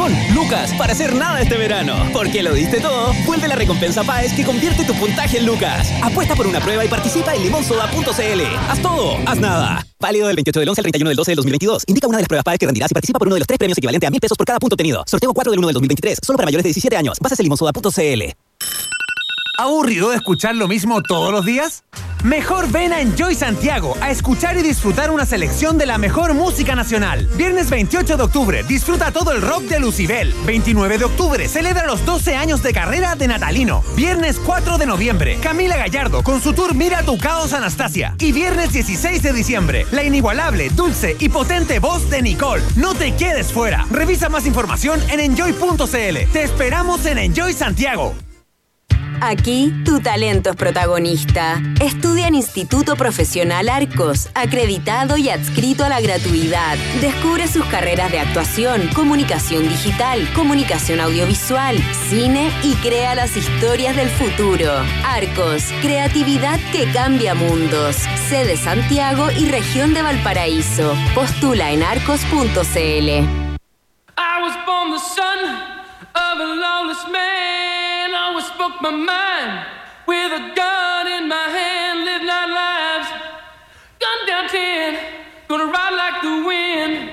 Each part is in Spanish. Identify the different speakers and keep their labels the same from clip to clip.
Speaker 1: con Lucas para hacer nada este verano. Porque lo diste todo, vuelve la recompensa Páez que convierte tu puntaje en Lucas. Apuesta por una prueba y participa en limonsoda.cl. Haz todo, haz nada. Válido del 28 del 11 al 31 del 12 del 2022. Indica una de las pruebas Páez que rendirás y participa por uno de los 3 premios equivalente a 1.000 pesos por cada punto obtenido. Sorteo 4 del 1 del 2023. Solo para mayores de 17 años. Bases en limonsoda.cl.
Speaker 2: ¿Aburrido de escuchar lo mismo todos los días? Mejor ven a Enjoy Santiago a escuchar y disfrutar una selección de la mejor música nacional. Viernes 28 de octubre, disfruta todo el rock de Lucibel. 29 de octubre, celebra los 12 años de carrera de Natalino. Viernes 4 de noviembre, Camila Gallardo con su tour Mira tu Caos Anastasia. Y viernes 16 de diciembre, la inigualable, dulce y potente voz de Nicole. No te quedes fuera. Revisa más información en enjoy.cl. Te esperamos en Enjoy Santiago.
Speaker 3: Aquí, tu talento es protagonista. Estudia en Instituto Profesional Arcos, acreditado y adscrito a la gratuidad. Descubre sus carreras de actuación, comunicación digital, comunicación audiovisual, cine y crea las historias del futuro. Arcos, creatividad que cambia mundos. Sede Santiago y región de Valparaíso. Postula en arcos.cl.
Speaker 4: I was born the son of a lawless man. I always spoke my mind with a gun in my hand. Live night lives, gun down 10, gonna ride like the wind.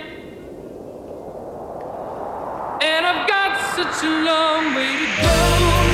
Speaker 4: And I've got such a long way to go.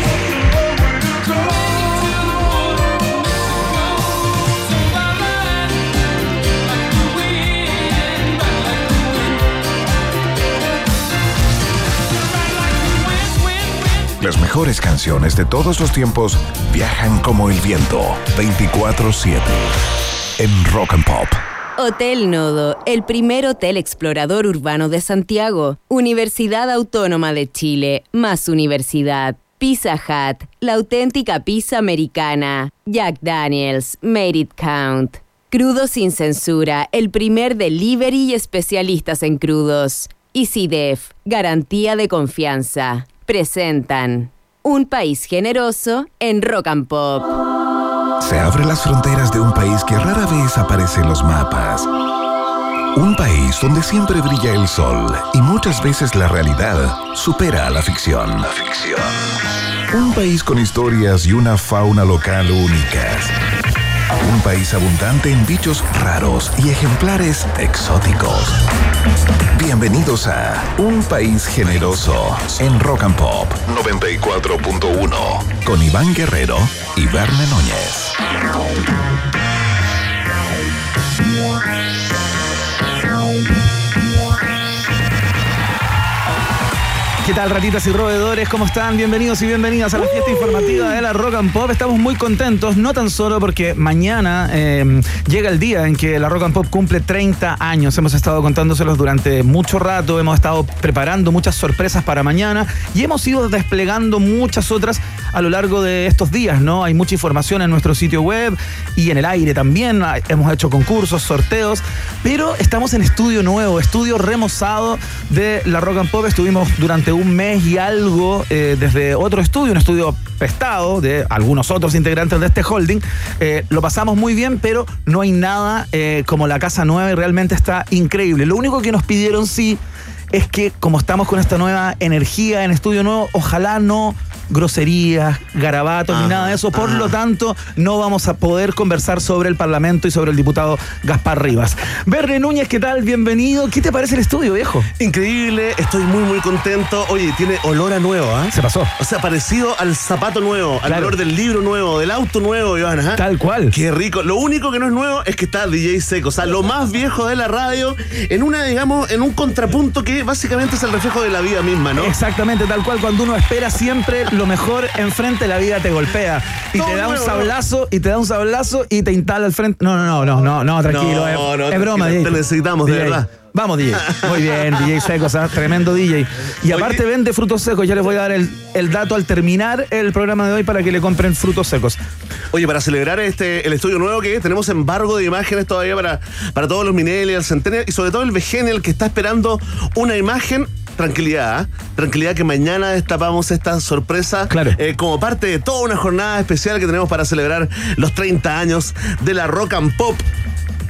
Speaker 5: Las mejores canciones de todos los tiempos viajan como el viento, 24/7, en Rock and Pop.
Speaker 3: Hotel Nodo, el primer hotel explorador urbano de Santiago. Universidad Autónoma de Chile, más universidad. Pizza Hut, la auténtica pizza americana. Jack Daniels, Made It Count. Crudos sin censura, el primer delivery y especialistas en crudos. EasyDef, garantía de confianza. Presentan Un País Generoso en Rock and Pop.
Speaker 5: Se abren las fronteras de un país que rara vez aparece en los mapas. Un país donde siempre brilla el sol y muchas veces la realidad supera a la ficción. Un país con historias y una fauna local únicas. Un país abundante en bichos raros y ejemplares exóticos. Bienvenidos a Un País Generoso en Rock and Pop 94.1 con Iván Guerrero y Verne Núñez.
Speaker 6: ¿Qué tal, ratitas y roedores? ¿Cómo están? Bienvenidos y bienvenidas a la fiesta informativa de la Rock and Pop. Estamos muy contentos, no tan solo porque mañana llega el día en que la Rock and Pop cumple 30 años. Hemos estado contándoselos durante mucho rato, hemos estado preparando muchas sorpresas para mañana y hemos ido desplegando muchas otras a lo largo de estos días, ¿no? Hay mucha información en nuestro sitio web y en el aire también. Hemos hecho concursos, sorteos, pero estamos en estudio nuevo, estudio remozado de la Rock and Pop. Estuvimos durante un mes y algo desde otro estudio, un estudio prestado de algunos otros integrantes de este holding. Lo pasamos muy bien, pero no hay nada como la casa nueva y realmente está increíble. Lo único que nos pidieron sí es que como estamos con esta nueva energía en estudio nuevo, ojalá no groserías, garabatos ni nada de eso. Por lo tanto, no vamos a poder conversar sobre el Parlamento y sobre el diputado Gaspar Rivas. Verne Núñez, ¿qué tal? Bienvenido. ¿Qué te parece el estudio, viejo?
Speaker 7: Increíble, estoy muy contento. Oye, tiene olor a nuevo, ¿ah?
Speaker 6: Se pasó.
Speaker 7: O sea, parecido al zapato nuevo, al olor del libro nuevo, del auto nuevo, Iván, ¿ah?
Speaker 6: Tal cual.
Speaker 7: Qué rico. Lo único que no es nuevo es que está DJ Seco. O sea, lo más viejo de la radio en una, digamos, en un contrapunto que básicamente es el reflejo de la vida misma, ¿no?
Speaker 6: Exactamente, tal cual. Cuando uno espera siempre lo mejor enfrente, la vida te golpea y te da un sablazo y te instala al frente. No, tranquilo. Es broma, DJ.
Speaker 7: Te necesitamos,
Speaker 6: DJ.
Speaker 7: De verdad.
Speaker 6: Vamos, DJ. Muy bien, DJ Secos, ¿sabes? Tremendo DJ. Y aparte vende frutos secos. Ya les voy a dar el dato al terminar el programa de hoy para que le compren frutos secos.
Speaker 7: Oye, para celebrar el estudio nuevo que tenemos embargo de imágenes todavía para todos los millennials, centennials y sobre todo el Vegenial que está esperando una imagen. Tranquilidad, tranquilidad que mañana destapamos esta sorpresa,
Speaker 6: claro.
Speaker 7: Como parte de toda una jornada especial que tenemos para celebrar los 30 años de la Rock and Pop.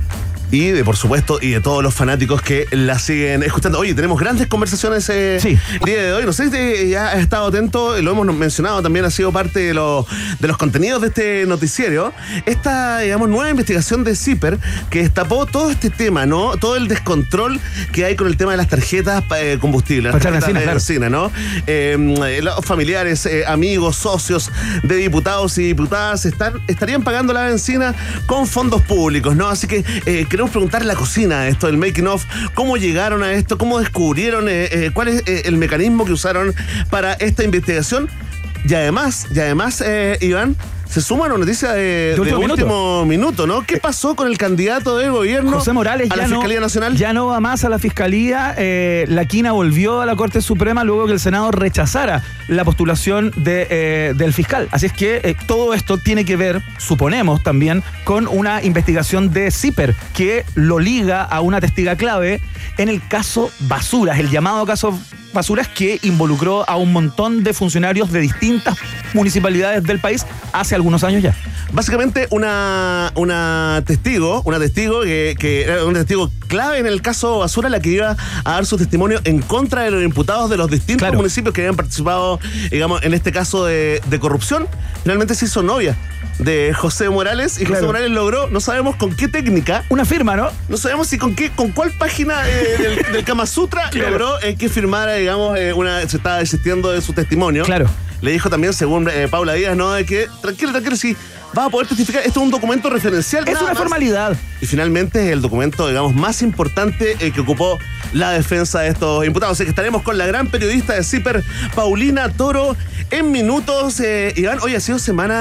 Speaker 7: Y por supuesto, y de todos los fanáticos que la siguen escuchando. Oye, tenemos grandes conversaciones el día de hoy. No sé si ya has estado atento, lo hemos mencionado también, ha sido parte de los contenidos de este noticiero. Esta, digamos, nueva investigación de CIPER que destapó todo este tema, ¿no? Todo el descontrol que hay con el tema de las tarjetas combustible, las tarjetas de benzina, ¿no? Los familiares, amigos, socios de diputados y diputadas estarían pagando la benzina con fondos públicos, ¿no? Así que queremos preguntar la cocina, esto del making of, cómo llegaron a esto, cómo descubrieron, cuál es el mecanismo que usaron para esta investigación. Y además, Iván, se suma una noticia de último minuto, ¿no? ¿Qué pasó con el candidato de gobierno
Speaker 6: José Morales,
Speaker 7: a la Fiscalía Nacional?
Speaker 6: Ya no va más a la Fiscalía. La quina volvió a la Corte Suprema luego que el Senado rechazara la postulación del fiscal. Así es que todo esto tiene que ver, suponemos también, con una investigación de CIPER que lo liga a una testiga clave en el caso Basuras, el llamado caso Basuras, que involucró a un montón de funcionarios de distintas municipalidades del país hace algunos años ya.
Speaker 7: Básicamente una testigo que era un testigo clave en el caso Basura, la que iba a dar su testimonio en contra de los imputados de los distintos municipios que habían participado, digamos, en este caso de corrupción. Finalmente se hizo novia de José Morales, y José Morales logró, no sabemos con qué técnica,
Speaker 6: una firma, ¿no?
Speaker 7: No sabemos si con cuál página del Kama Sutra logró que firmara, digamos, se estaba desistiendo de su testimonio.
Speaker 6: Claro.
Speaker 7: Le dijo también, según Paula Díaz, ¿no? De que tranquilo, sí, vas a poder testificar. Esto es un documento referencial.
Speaker 6: Es una formalidad.
Speaker 7: Y finalmente es el documento, digamos, más importante que ocupó la defensa de estos imputados. Así que estaremos con la gran periodista de CIPER, Paulina Toro, en minutos. Iván, hoy ha sido semana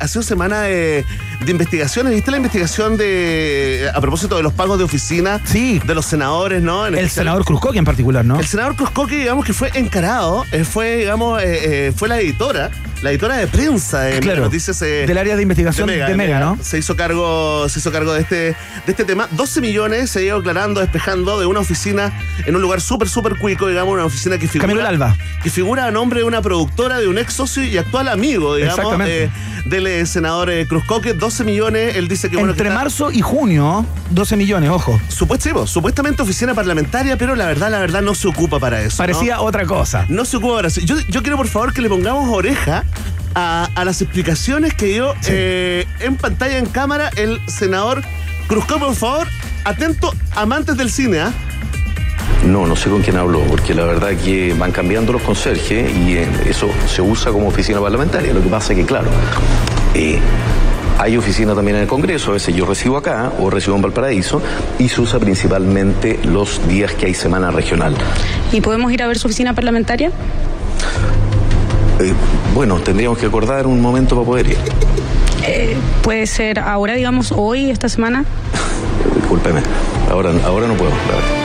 Speaker 7: de investigaciones. ¿Viste la investigación a propósito de los pagos de oficina?
Speaker 6: Sí.
Speaker 7: De los senadores, ¿no?
Speaker 6: El senador Cruzcoque en particular, ¿no?
Speaker 7: El senador Cruzcoque, digamos, que fue encarado, fue la editora de prensa de noticias
Speaker 6: del área de investigación de Mega, ¿no?
Speaker 7: Se hizo cargo de este tema. 12 millones se iba aclarando, despejando de una oficina en un lugar súper cuico, digamos, una oficina que figura
Speaker 6: Camilo Alba,
Speaker 7: que figura a nombre de una productora, de un ex socio y actual amigo, digamos, del senador Cruzcoque. 12 millones, él dice que
Speaker 6: entre marzo y junio, 12 millones, ojo.
Speaker 7: Supuestamente oficina parlamentaria, pero la verdad no se ocupa para eso.
Speaker 6: Parecía otra cosa.
Speaker 7: No se ocupa para eso. Yo quiero, por favor, que le pongamos oreja a las explicaciones que dio en pantalla, en cámara, el senador Cruzcoque. Por favor, atento, amantes del cine, ¿ah?
Speaker 8: No sé con quién habló, porque la verdad que van cambiando los conserjes y eso se usa como oficina parlamentaria. Lo que pasa es que, claro, hay oficina también en el Congreso. A veces yo recibo acá o recibo en Valparaíso, y se usa principalmente los días que hay semana regional.
Speaker 9: ¿Y podemos ir a ver su oficina parlamentaria?
Speaker 8: Bueno, tendríamos que acordar un momento para poder ir.
Speaker 9: ¿Puede ser ahora, digamos, hoy, esta semana?
Speaker 8: Discúlpeme, ahora no puedo, la verdad.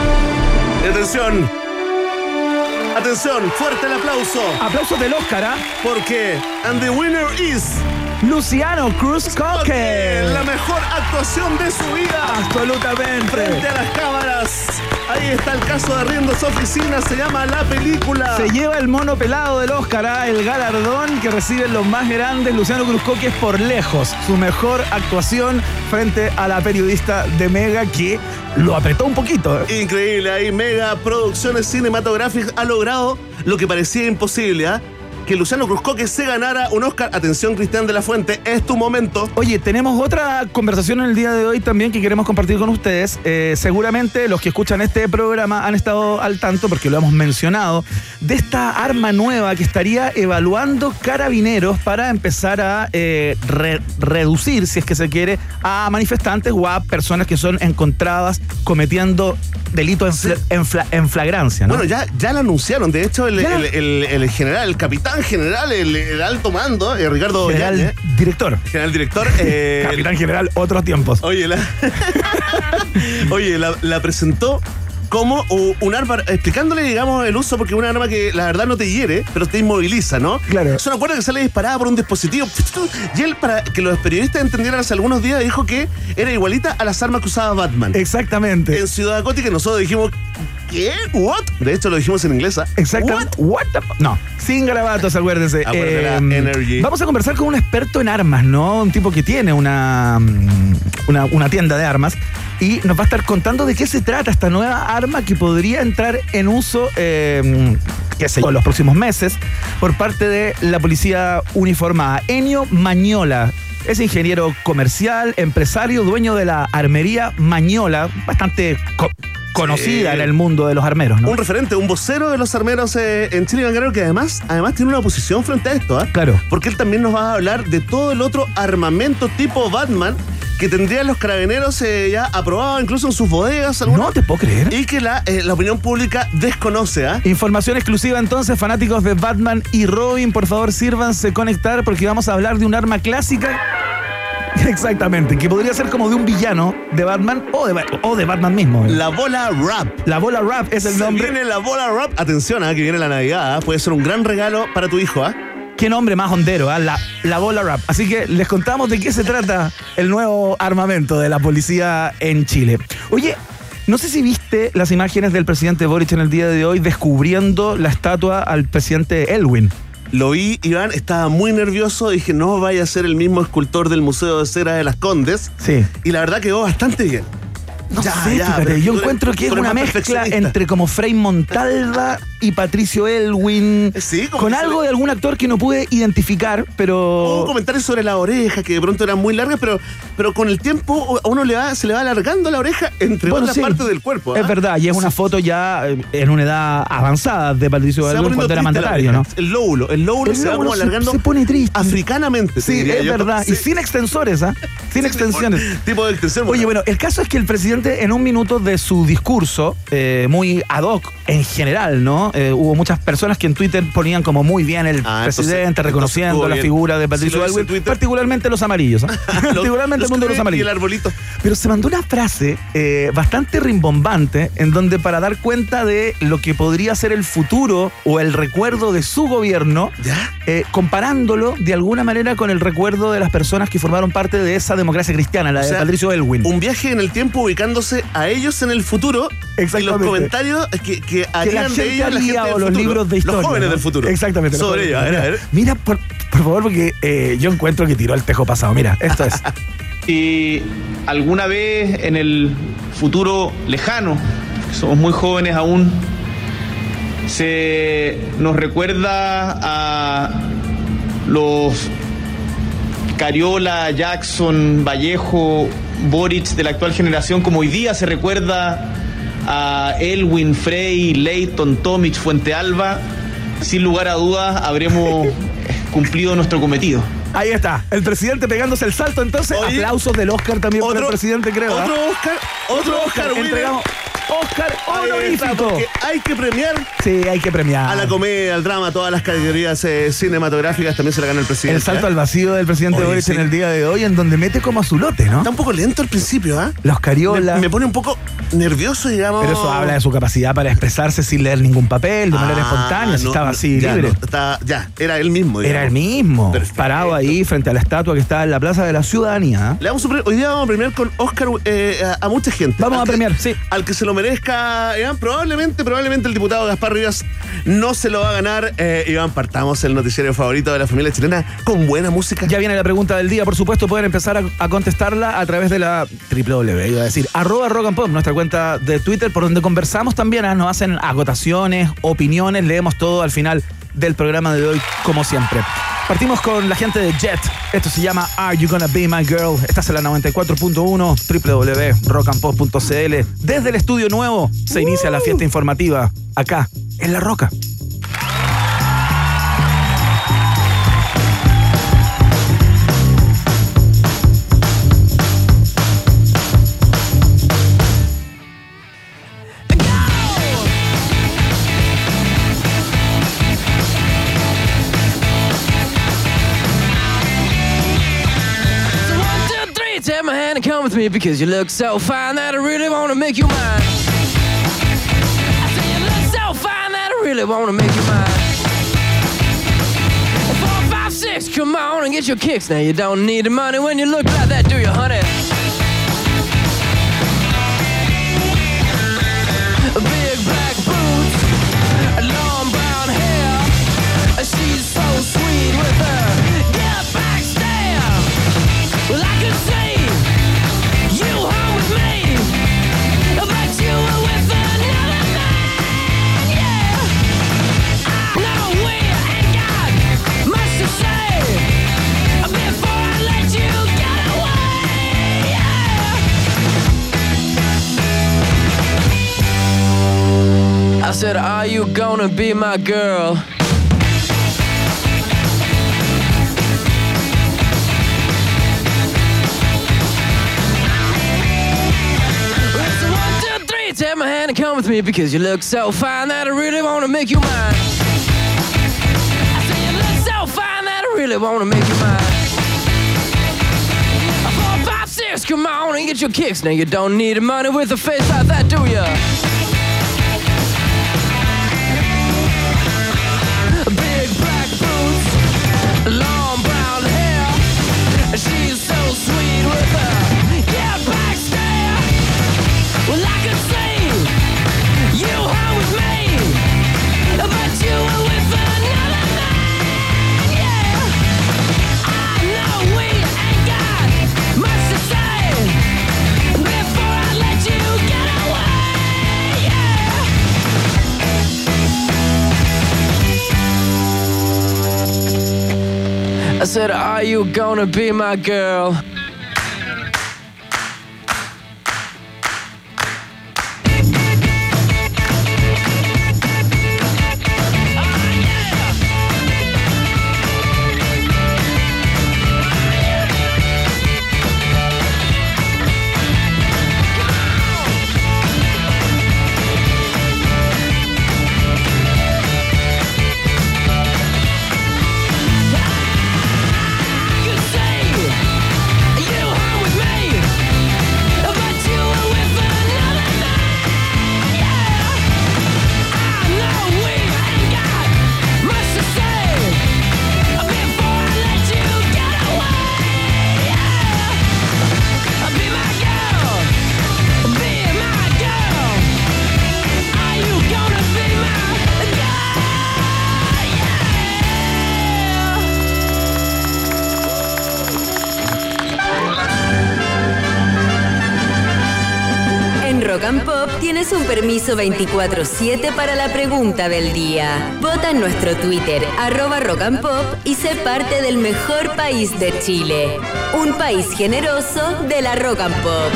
Speaker 7: Atención, fuerte el aplauso.
Speaker 6: Aplauso del Oscar, ¿ah?
Speaker 7: Porque and the winner is
Speaker 6: Luciano Cruzcoque.
Speaker 7: La mejor actuación de su vida.
Speaker 6: Absolutamente.
Speaker 7: Frente a las cámaras. Ahí está el caso de Arriendo su oficina, se llama La Película.
Speaker 6: Se lleva el mono pelado del Oscar, el galardón que reciben los más grandes. Luciano Cruzcoque es por lejos su mejor actuación frente a la periodista de Mega, que lo apretó un poquito.
Speaker 7: Increíble, ahí Mega Producciones Cinematográficas ha logrado lo que parecía imposible, ¿ah? Que Luciano Cruzcoque se ganara un Oscar. Atención, Cristian de la Fuente, es tu momento.
Speaker 6: Oye, tenemos otra conversación en el día de hoy también que queremos compartir con ustedes. Seguramente los que escuchan este programa han estado al tanto, porque lo hemos mencionado, de esta arma nueva que estaría evaluando Carabineros para empezar a reducir, si es que se quiere, a manifestantes o a personas que son encontradas cometiendo delitos en flagrancia, ¿no?
Speaker 7: Bueno, ya lo anunciaron. De hecho, el general, el capitán general, el alto mando, Ricardo
Speaker 6: General director.
Speaker 7: Capitán
Speaker 6: general, otros tiempos.
Speaker 7: Oye, la presentó como un arma, explicándole, digamos, el uso, porque es una arma que la verdad no te hiere, pero te inmoviliza, ¿no?
Speaker 6: Claro.
Speaker 7: Es una cuerda que sale disparada por un dispositivo. Y él, para que los periodistas entendieran hace algunos días, dijo que era igualita a las armas que usaba Batman.
Speaker 6: Exactamente.
Speaker 7: En Ciudad Gótica nosotros dijimos, ¿qué? ¿What? De hecho lo dijimos en inglés.
Speaker 6: Exactamente. What the no, sin garabatos, acuérdense.
Speaker 7: Energy.
Speaker 6: Vamos a conversar con un experto en armas, ¿no? Un tipo que tiene una tienda de armas. y nos va a estar contando de qué se trata esta nueva arma que podría entrar en uso, en los próximos meses, por parte de la policía uniformada. Ennio Magnola es ingeniero comercial, empresario, dueño de la armería Magnola, bastante conocida en el mundo de los armeros, ¿no?
Speaker 7: Un referente, un vocero de los armeros en Chile, Iván Guerrero, que además tiene una posición frente a esto, ¿eh?
Speaker 6: Claro.
Speaker 7: Porque él también nos va a hablar de todo el otro armamento tipo Batman que tendrían los carabineros ya aprobado incluso en sus bodegas.
Speaker 6: No te puedo creer.
Speaker 7: Y que la opinión pública desconoce, ¿ah?
Speaker 6: Información exclusiva entonces, fanáticos de Batman y Robin, por favor sírvanse conectar porque vamos a hablar de un arma clásica. Exactamente, que podría ser como de un villano de Batman o de Batman mismo.
Speaker 7: La bola rap.
Speaker 6: La bola rap es el nombre.
Speaker 7: Se viene la bola rap. Atención, que viene la Navidad. Puede ser un gran regalo para tu hijo,
Speaker 6: Qué nombre más hondero, la bola rap. Así que les contamos de qué se trata el nuevo armamento de la policía en Chile. Oye, no sé si viste las imágenes del presidente Boric en el día de hoy descubriendo la estatua al presidente Elwin.
Speaker 7: Lo vi, Iván, estaba muy nervioso. Dije, no vaya a ser el mismo escultor del Museo de Cera de las Condes.
Speaker 6: Sí.
Speaker 7: Y la verdad quedó bastante bien.
Speaker 6: No sé, fíjate, yo encuentro que es una mezcla entre como Frei Montalva y Patricio Elwin,
Speaker 7: sí,
Speaker 6: con algo de algún actor que no pude identificar, pero...
Speaker 7: Hubo comentarios sobre la oreja, que de pronto eran muy largas, pero con el tiempo a uno se le va alargando la oreja entre otras partes del cuerpo.
Speaker 6: Es verdad, y es una foto ya en una edad avanzada de Patricio Elwin cuando era mandatario, ¿no?
Speaker 7: El lóbulo se va como alargando.
Speaker 6: Se pone triste.
Speaker 7: Africanamente.
Speaker 6: Sí, es verdad. Sí. Y sin extensores, Sin extensiones.
Speaker 7: Tipo de extensión.
Speaker 6: Oye, bueno, el caso es que el presidente en un minuto de su discurso, muy ad hoc en general, ¿no? Hubo muchas personas que en Twitter ponían como muy bien el presidente, reconociendo la figura de Patricio Elwin, particularmente los amarillos, particularmente el mundo de los amarillos.
Speaker 7: Y el arbolito.
Speaker 6: Pero se mandó una frase bastante rimbombante en donde, para dar cuenta de lo que podría ser el futuro o el recuerdo de su gobierno, comparándolo de alguna manera con el recuerdo de las personas que formaron parte de esa democracia cristiana, la de Patricio Elwin.
Speaker 7: Un viaje en el tiempo ubicándose a ellos en el futuro. Y los comentarios que harían de ellos la gente
Speaker 6: o los libros de historia.
Speaker 7: Los jóvenes del futuro.
Speaker 6: Exactamente.
Speaker 7: Sobre ellos. A ver.
Speaker 6: Mira, por favor, porque yo encuentro que tiró el tejo pasado. Mira, esto es.
Speaker 10: Y alguna vez en el futuro lejano, que somos muy jóvenes aún, se nos recuerda a los Cariola, Jackson, Vallejo, Boric de la actual generación, como hoy día se recuerda a Elwin, Frei, Leighton, Tomic, Fuente Alba. Sin lugar a dudas habremos cumplido nuestro cometido.
Speaker 6: Ahí está, el presidente pegándose el salto, entonces. Oye, aplausos del Oscar también para el presidente, creo.
Speaker 7: Otro Oscar,
Speaker 6: entregamos Oscar honorífico.
Speaker 7: Porque hay que premiar.
Speaker 6: Sí, hay que premiar.
Speaker 7: A la comedia, al drama, todas las categorías cinematográficas también se la gana el presidente.
Speaker 6: El salto al vacío del presidente Boric en el día de hoy, en donde mete como a su lote, ¿no?
Speaker 7: Está un poco lento al principio,
Speaker 6: Los Cariola.
Speaker 7: Me pone un poco nervioso, digamos.
Speaker 6: Pero eso habla de su capacidad para expresarse sin leer ningún papel, de manera espontánea, si estaba así libre.
Speaker 7: Era él mismo, digamos.
Speaker 6: Era él mismo,
Speaker 7: perfecto,
Speaker 6: parado ahí frente a la estatua que está en la Plaza de la Ciudadanía.
Speaker 7: Hoy día vamos a premiar con Oscar a mucha gente.
Speaker 6: Vamos a premiar, sí.
Speaker 7: Al que se lo merezca, Iván, probablemente el diputado Gaspar Rivas no se lo va a ganar. Iván, partamos el noticiero favorito de la familia chilena con buena música.
Speaker 6: Ya viene la pregunta del día, por supuesto, pueden empezar a contestarla a través de la @rockandpop, nuestra cuenta de Twitter, por donde conversamos también, nos hacen acotaciones, opiniones, leemos todo al final del programa de hoy, como siempre. Partimos con la gente de Jet. Esto se llama Are You Gonna Be My Girl? Estás en la 94.1, www.rockandpop.cl. Desde el estudio nuevo se inicia la fiesta informativa, acá, en La Roca.
Speaker 4: Take my hand and come with me because you look so fine that I really want to make you mine. I say you look so fine that I really want to make you mine. 4, 5, 6, come on and get your kicks. Now you don't need the money when you look like that, do you, honey? Big black boots, long brown hair. She's so sweet with her get back stare. Well, I can see you home with me. said, are you gonna be my girl? Take my hand and come with me because you look so fine that I really want to make you mine. I say you look so fine that I really want to make you mine. 4, 5, 6, come on and get your kicks. Now you don't need money with a face like that, do ya? Big black boots, long brown hair. She's so sweet with her back stare. Well, I could say you hung with me, but you were with another man, yeah. I know we ain't got much to say before I let you get away, yeah. I said, are you gonna be my girl?
Speaker 3: Rock and Pop tienes un permiso 24/7 para la pregunta del día. Vota en nuestro Twitter, @Rock and Pop, y sé parte del mejor país de Chile. Un país generoso de la Rock and Pop.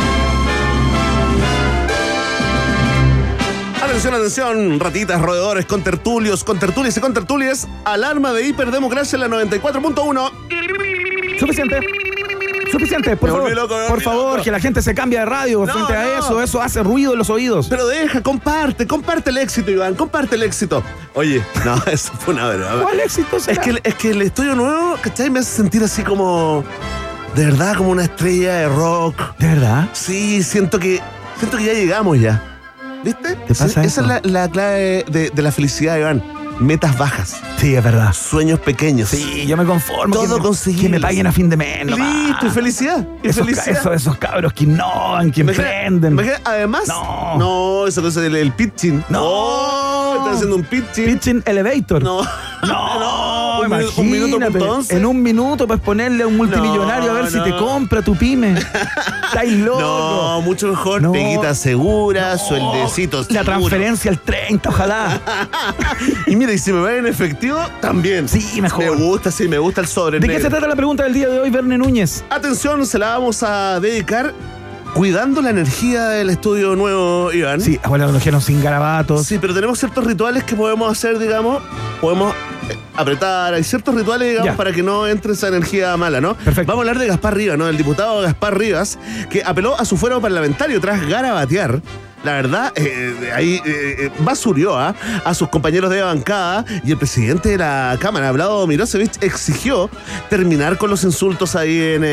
Speaker 7: Atención, atención, ratitas, roedores, contertulios, contertulias y contertulias. Alarma de hiperdemocracia en la 94.1.
Speaker 6: Suficiente, por favor, que la gente se cambie de radio frente a eso hace ruido en los oídos.
Speaker 7: Pero comparte el éxito, Iván, comparte el éxito. Oye, no, eso fue una verdad.
Speaker 6: ¿Cuál éxito será?
Speaker 7: Es que el estudio nuevo, ¿cachai? Me hace sentir así como, de verdad, como una estrella de rock.
Speaker 6: ¿De verdad?
Speaker 7: Sí, siento que ya llegamos ya. ¿Viste?
Speaker 6: ¿Te pasa eso?
Speaker 7: Esa es la clave de la felicidad, Iván. Metas bajas.
Speaker 6: Sí, es verdad.
Speaker 7: Sueños pequeños.
Speaker 6: Sí, yo me conformo.
Speaker 7: Todo conseguible.
Speaker 6: Que me paguen a fin de mes.
Speaker 7: Listo, y felicidad.
Speaker 6: Esos cabros que innovan, que emprenden.
Speaker 7: Además, no, esa cosa del pitching. No, están haciendo un pitching.
Speaker 6: Pitching elevator.
Speaker 7: No,
Speaker 6: imagínate.
Speaker 7: Un minuto,
Speaker 6: en un minuto puedes ponerle a un multimillonario a ver si te compra tu pyme. Estáis loco.
Speaker 7: No, mucho mejor. Peguita segura, sueldecitos.
Speaker 6: La transferencia al 30, ojalá.
Speaker 7: Y mira, y si me va en efectivo, también.
Speaker 6: Sí, mejor.
Speaker 7: Me gusta el sobre.
Speaker 6: ¿De qué se trata la pregunta del día de hoy, Verne Núñez?
Speaker 7: Atención, se la vamos a dedicar cuidando la energía del estudio nuevo, Iván.
Speaker 6: Sí, bueno, lo dijeron sin garabatos.
Speaker 7: Sí, pero tenemos ciertos rituales que podemos hacer, digamos. Podemos apretar. Hay ciertos rituales, digamos, para que no entre esa energía mala, ¿no?
Speaker 6: Perfecto.
Speaker 7: Vamos a hablar de Gaspar Rivas, ¿no? El diputado Gaspar Rivas, que apeló a su fuero parlamentario tras garabatear. La verdad, ahí basurió a sus compañeros de bancada, y el presidente de la Cámara, Vlado Mirosevic, exigió terminar con los insultos ahí en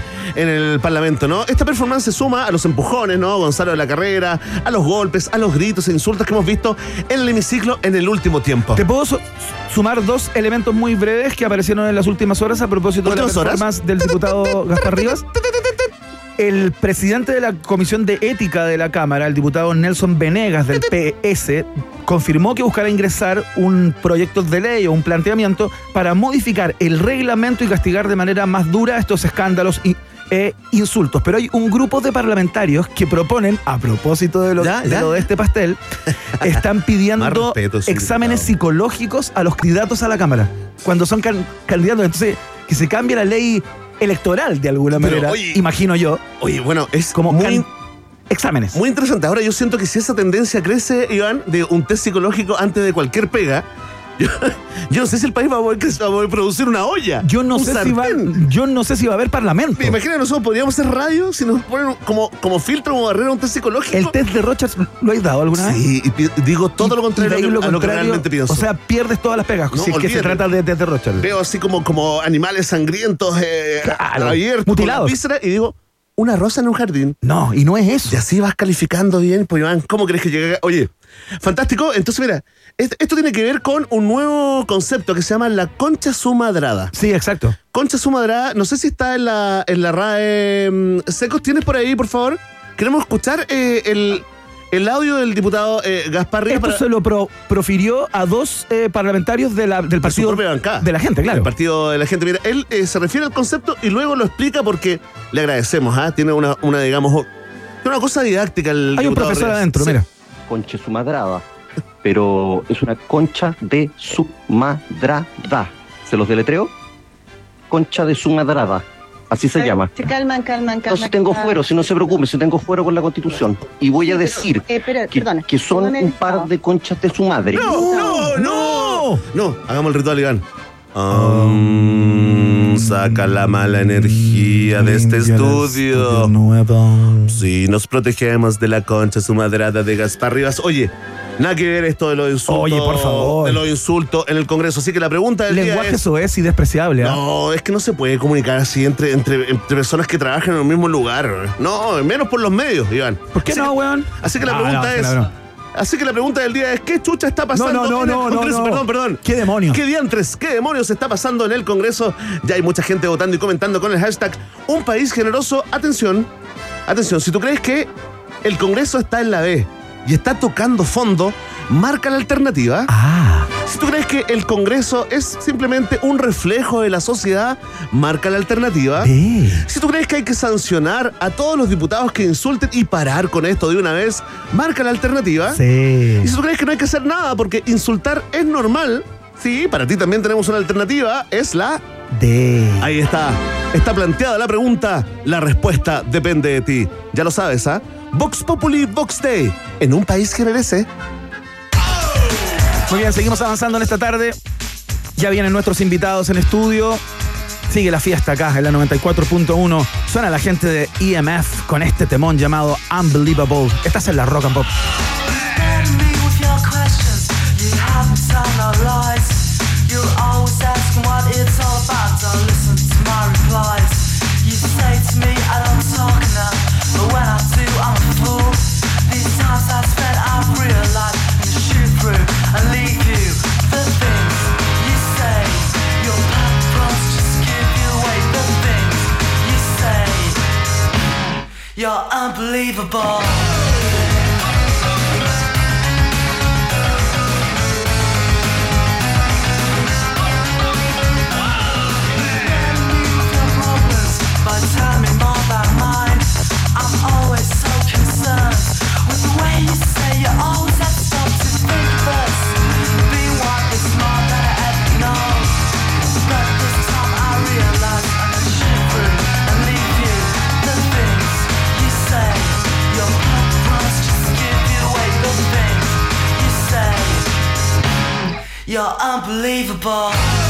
Speaker 7: el Parlamento, ¿no? Esta performance se suma a los empujones, ¿no? Gonzalo de la Carrera, a los golpes, a los gritos e insultos que hemos visto en el hemiciclo en el último tiempo.
Speaker 6: Te puedo sumar dos elementos muy breves que aparecieron en las últimas horas a propósito de la performance del diputado Gaspar Rivas. El presidente de la Comisión de Ética de la Cámara, el diputado Nelson Venegas del PS, confirmó que buscará ingresar un proyecto de ley o un planteamiento para modificar el reglamento y castigar de manera más dura estos escándalos e insultos. Pero hay un grupo de parlamentarios que proponen, a propósito de lo de este pastel, están pidiendo exámenes psicológicos a los candidatos a la Cámara. Cuando son candidatos, entonces que se cambie la ley electoral de alguna manera, imagino yo.
Speaker 7: Oye, bueno, es
Speaker 6: como
Speaker 7: muy
Speaker 6: exámenes.
Speaker 7: Muy interesante. Ahora yo siento que si esa tendencia crece, Iván, de un test psicológico antes de cualquier pega, yo no sé si el país va a poder producir una olla.
Speaker 6: Yo no sé si va a haber parlamento.
Speaker 7: Me imagino que nosotros podríamos hacer radio si nos ponen como filtro o barrera un test psicológico.
Speaker 6: ¿El test de Rorschach lo has dado alguna vez?
Speaker 7: Sí, y digo todo lo contrario a lo que realmente pienso.
Speaker 6: O sea, pierdes todas las pegas,
Speaker 7: No,
Speaker 6: si es que se trata de test de Rorschach.
Speaker 7: Veo así como animales sangrientos abiertos,
Speaker 6: mutilados.
Speaker 7: Vísceras, y digo, una rosa en un jardín.
Speaker 6: No, y no es eso.
Speaker 7: Y así vas calificando bien, pues Iván, ¿cómo crees que llegue? Oye, fantástico. Entonces, mira, esto tiene que ver con un nuevo concepto que se llama la concha sumadrada.
Speaker 6: Sí, exacto.
Speaker 7: Concha sumadrada, no sé si está en la RAE. Secos, ¿tienes por ahí, por favor? Queremos escuchar el audio del diputado Gaspar Rivas.
Speaker 6: Esto se lo profirió a dos parlamentarios del partido de la gente, claro.
Speaker 7: El partido de la gente. Mira, él se refiere al concepto y luego lo explica porque le agradecemos. Tiene una cosa didáctica el
Speaker 6: Hay un
Speaker 7: diputado
Speaker 6: profesor
Speaker 7: Rivas.
Speaker 6: adentro,
Speaker 7: Sí.
Speaker 6: mira.
Speaker 11: Concha sumadrada, pero es una concha de sumadrada. ¿Se los deletreo? Concha de sumadrada, así se llama.
Speaker 12: Se calman.
Speaker 11: No, si tengo fuero, si no se preocupe, si tengo fuero con la Constitución. Y voy a decir que son un par de conchas de su madre.
Speaker 7: No, hagamos el ritual, Iván. Saca la mala energía de este estudio. Sí, nos protegemos de la concha sumadrada de Gaspar Rivas. Oye, nada que ver esto de los insultos.
Speaker 6: Oye, por favor.
Speaker 7: De los insultos en el Congreso. Así que la pregunta del día
Speaker 6: lenguaje
Speaker 7: es...
Speaker 6: soez y despreciable.
Speaker 7: No, es que no se puede comunicar así entre personas que trabajan en el mismo lugar. No, menos por los medios, Iván.
Speaker 6: ¿Por qué no, weón?
Speaker 7: Así que la pregunta es... Así que la pregunta del día es, ¿qué chucha está pasando en el Congreso? Perdón.
Speaker 6: ¿Qué demonios?
Speaker 7: ¿Qué diantres? ¿Qué demonios está pasando en el Congreso? Ya hay mucha gente votando y comentando con el hashtag Un País Generoso. Atención, si tú crees que el Congreso está en la B y está tocando fondo, marca la alternativa. Si tú crees que el Congreso es simplemente un reflejo de la sociedad, marca la alternativa. Si tú crees que hay que sancionar a todos los diputados que insulten y parar con esto de una vez, marca la alternativa. Y si tú crees que no hay que hacer nada porque insultar es normal, sí, para ti también tenemos una alternativa, es la
Speaker 6: D.
Speaker 7: Ahí está. Está planteada la pregunta, la respuesta depende de ti. Ya lo sabes, Vox Populi, Vox Day, en un país que merece.
Speaker 6: Muy bien, seguimos avanzando en esta tarde. Ya vienen nuestros invitados en estudio. Sigue la fiesta acá en la 94.1. Suena la gente de EMF con este temón llamado Unbelievable. Estás en la Rock and Pop.
Speaker 13: You're unbelievable. But tell me more about mine. I'm always so concerned with the way you say you always have to stop to think first. Being one is more than I ever know. But this time I realize I'm gonna shoot through and leave you. The things you say, your purpose just give you away. The things you say, you're unbelievable.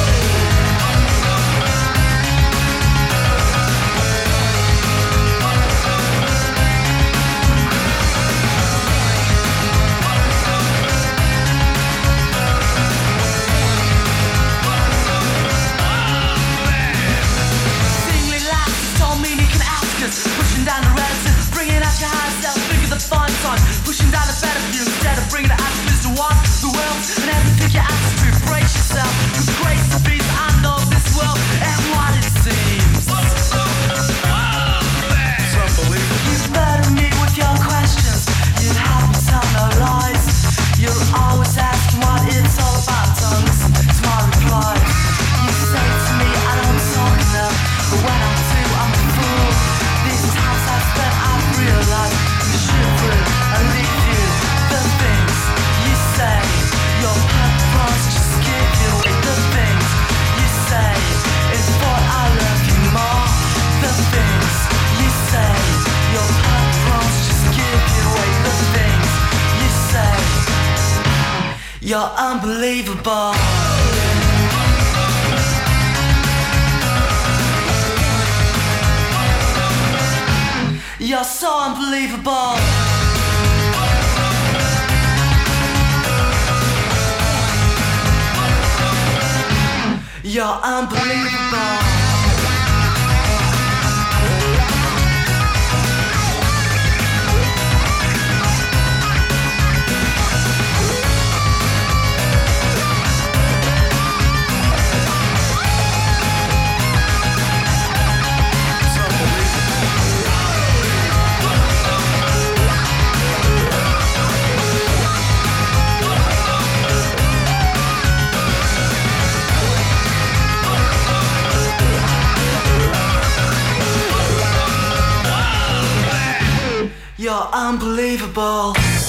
Speaker 13: Pushing down the relative, bringing out your higher self, figure the fun time. Pushing down the better view instead of bringing the absolutes to one, the world, and everything you have to do. Brace yourself, with grace You're unbelievable. You're so unbelievable. You're unbelievable. You're unbelievable.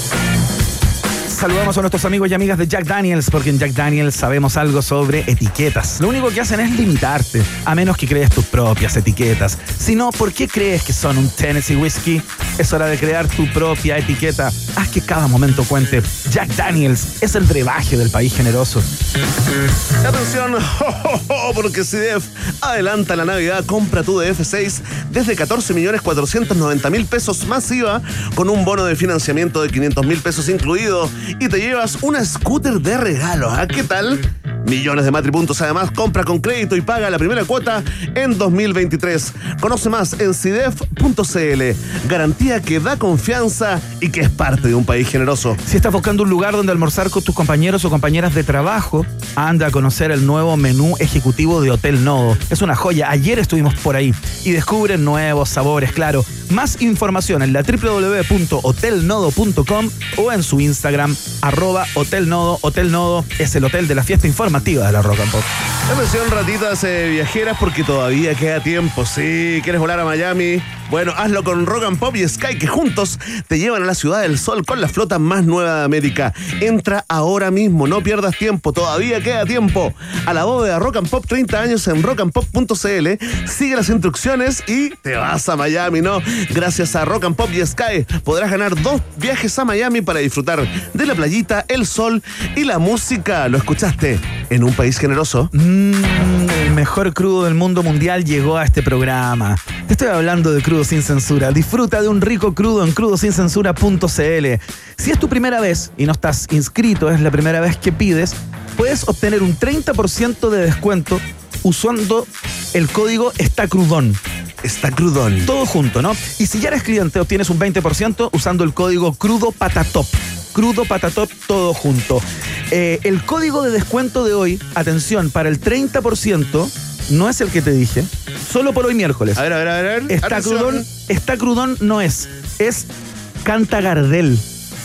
Speaker 6: Saludamos a nuestros amigos y amigas de Jack Daniels, porque en Jack Daniels sabemos algo sobre etiquetas. Lo único que hacen es limitarte, a menos que crees tus propias etiquetas. Si no, ¿por qué crees que son un Tennessee Whiskey? Es hora de crear tu propia etiqueta. Haz que cada momento cuente. Jack Daniels es el brebaje del país generoso.
Speaker 7: Atención, porque CDF adelanta la Navidad. Compra tu DF6 desde 14.490.000 pesos más IVA, con un bono de financiamiento de 500.000 pesos incluido, y te llevas una scooter de regalo. ¿Ah, qué tal? Millones de matripuntos. Además, compra con crédito y paga la primera cuota en 2023. Conoce más en CIDEF.cl. Garantía que da confianza y que es parte de un país generoso.
Speaker 6: Si estás buscando un lugar donde almorzar con tus compañeros o compañeras de trabajo, anda a conocer el nuevo menú ejecutivo de Hotel Nodo. Es una joya. Ayer estuvimos por ahí y descubre nuevos sabores, claro. Más información en la www.hotelnodo.com o en su Instagram, @hotelnodo. Hotel Nodo es el hotel de la fiesta informativa de la Rock and Pop.
Speaker 7: Atención, ratitas viajeras, porque todavía queda tiempo. Sí, ¿quieres volar a Miami? Bueno, hazlo con Rock and Pop y Sky, que juntos te llevan a la Ciudad del Sol con la flota más nueva de América. Entra ahora mismo, no pierdas tiempo, todavía queda tiempo. A la bóveda Rock and Pop 30 años en rockandpop.cl. Sigue las instrucciones y te vas a Miami, ¿no? Gracias a Rock and Pop y Sky podrás ganar 2 viajes a Miami para disfrutar de la playita, el sol y la música. ¿Lo escuchaste? En un país generoso.
Speaker 6: El mejor crudo del mundo mundial llegó a este programa. Te estoy hablando de Crudo Sin Censura. Disfruta de un rico crudo en crudosincensura.cl. Si es tu primera vez y no estás inscrito, es la primera vez que pides, puedes obtener un 30% de descuento usando el código Está Crudón.
Speaker 7: Está Crudón.
Speaker 6: Todo junto, ¿no? Y si ya eres cliente, obtienes un 20% usando el código Crudo Patatop. Crudo Patatop, todo junto. El código de descuento de hoy, atención, para el 30%, no es el que te dije, solo por hoy miércoles.
Speaker 7: A ver.
Speaker 6: Está Crudón no es Canta Gardel.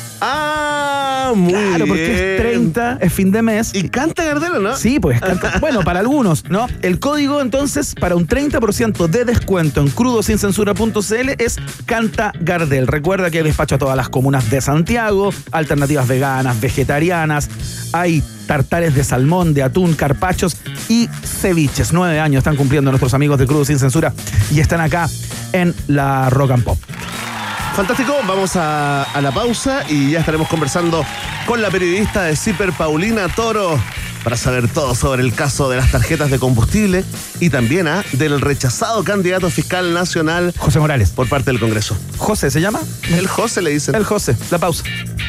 Speaker 7: Ah, muy bien.
Speaker 6: Claro, porque es 30, es fin de mes.
Speaker 7: ¿Y canta Gardel o no?
Speaker 6: Sí, pues canta. Bueno, para algunos, ¿no? El código, entonces, para un 30% de descuento en crudosincensura.cl es Canta Gardel. Recuerda que hay despacho a todas las comunas de Santiago, alternativas veganas, vegetarianas, hay tartares de salmón, de atún, carpachos y ceviches. 9 años están cumpliendo nuestros amigos de Crudo Sin Censura y están acá en la Rock and Pop.
Speaker 7: Fantástico, vamos a la pausa y ya estaremos conversando con la periodista de CIPER, Paulina Toro, para saber todo sobre el caso de las tarjetas de combustible y también del rechazado candidato fiscal nacional
Speaker 6: José Morales
Speaker 7: por parte del Congreso.
Speaker 6: ¿José se llama?
Speaker 7: El José le dicen.
Speaker 6: El José, la pausa.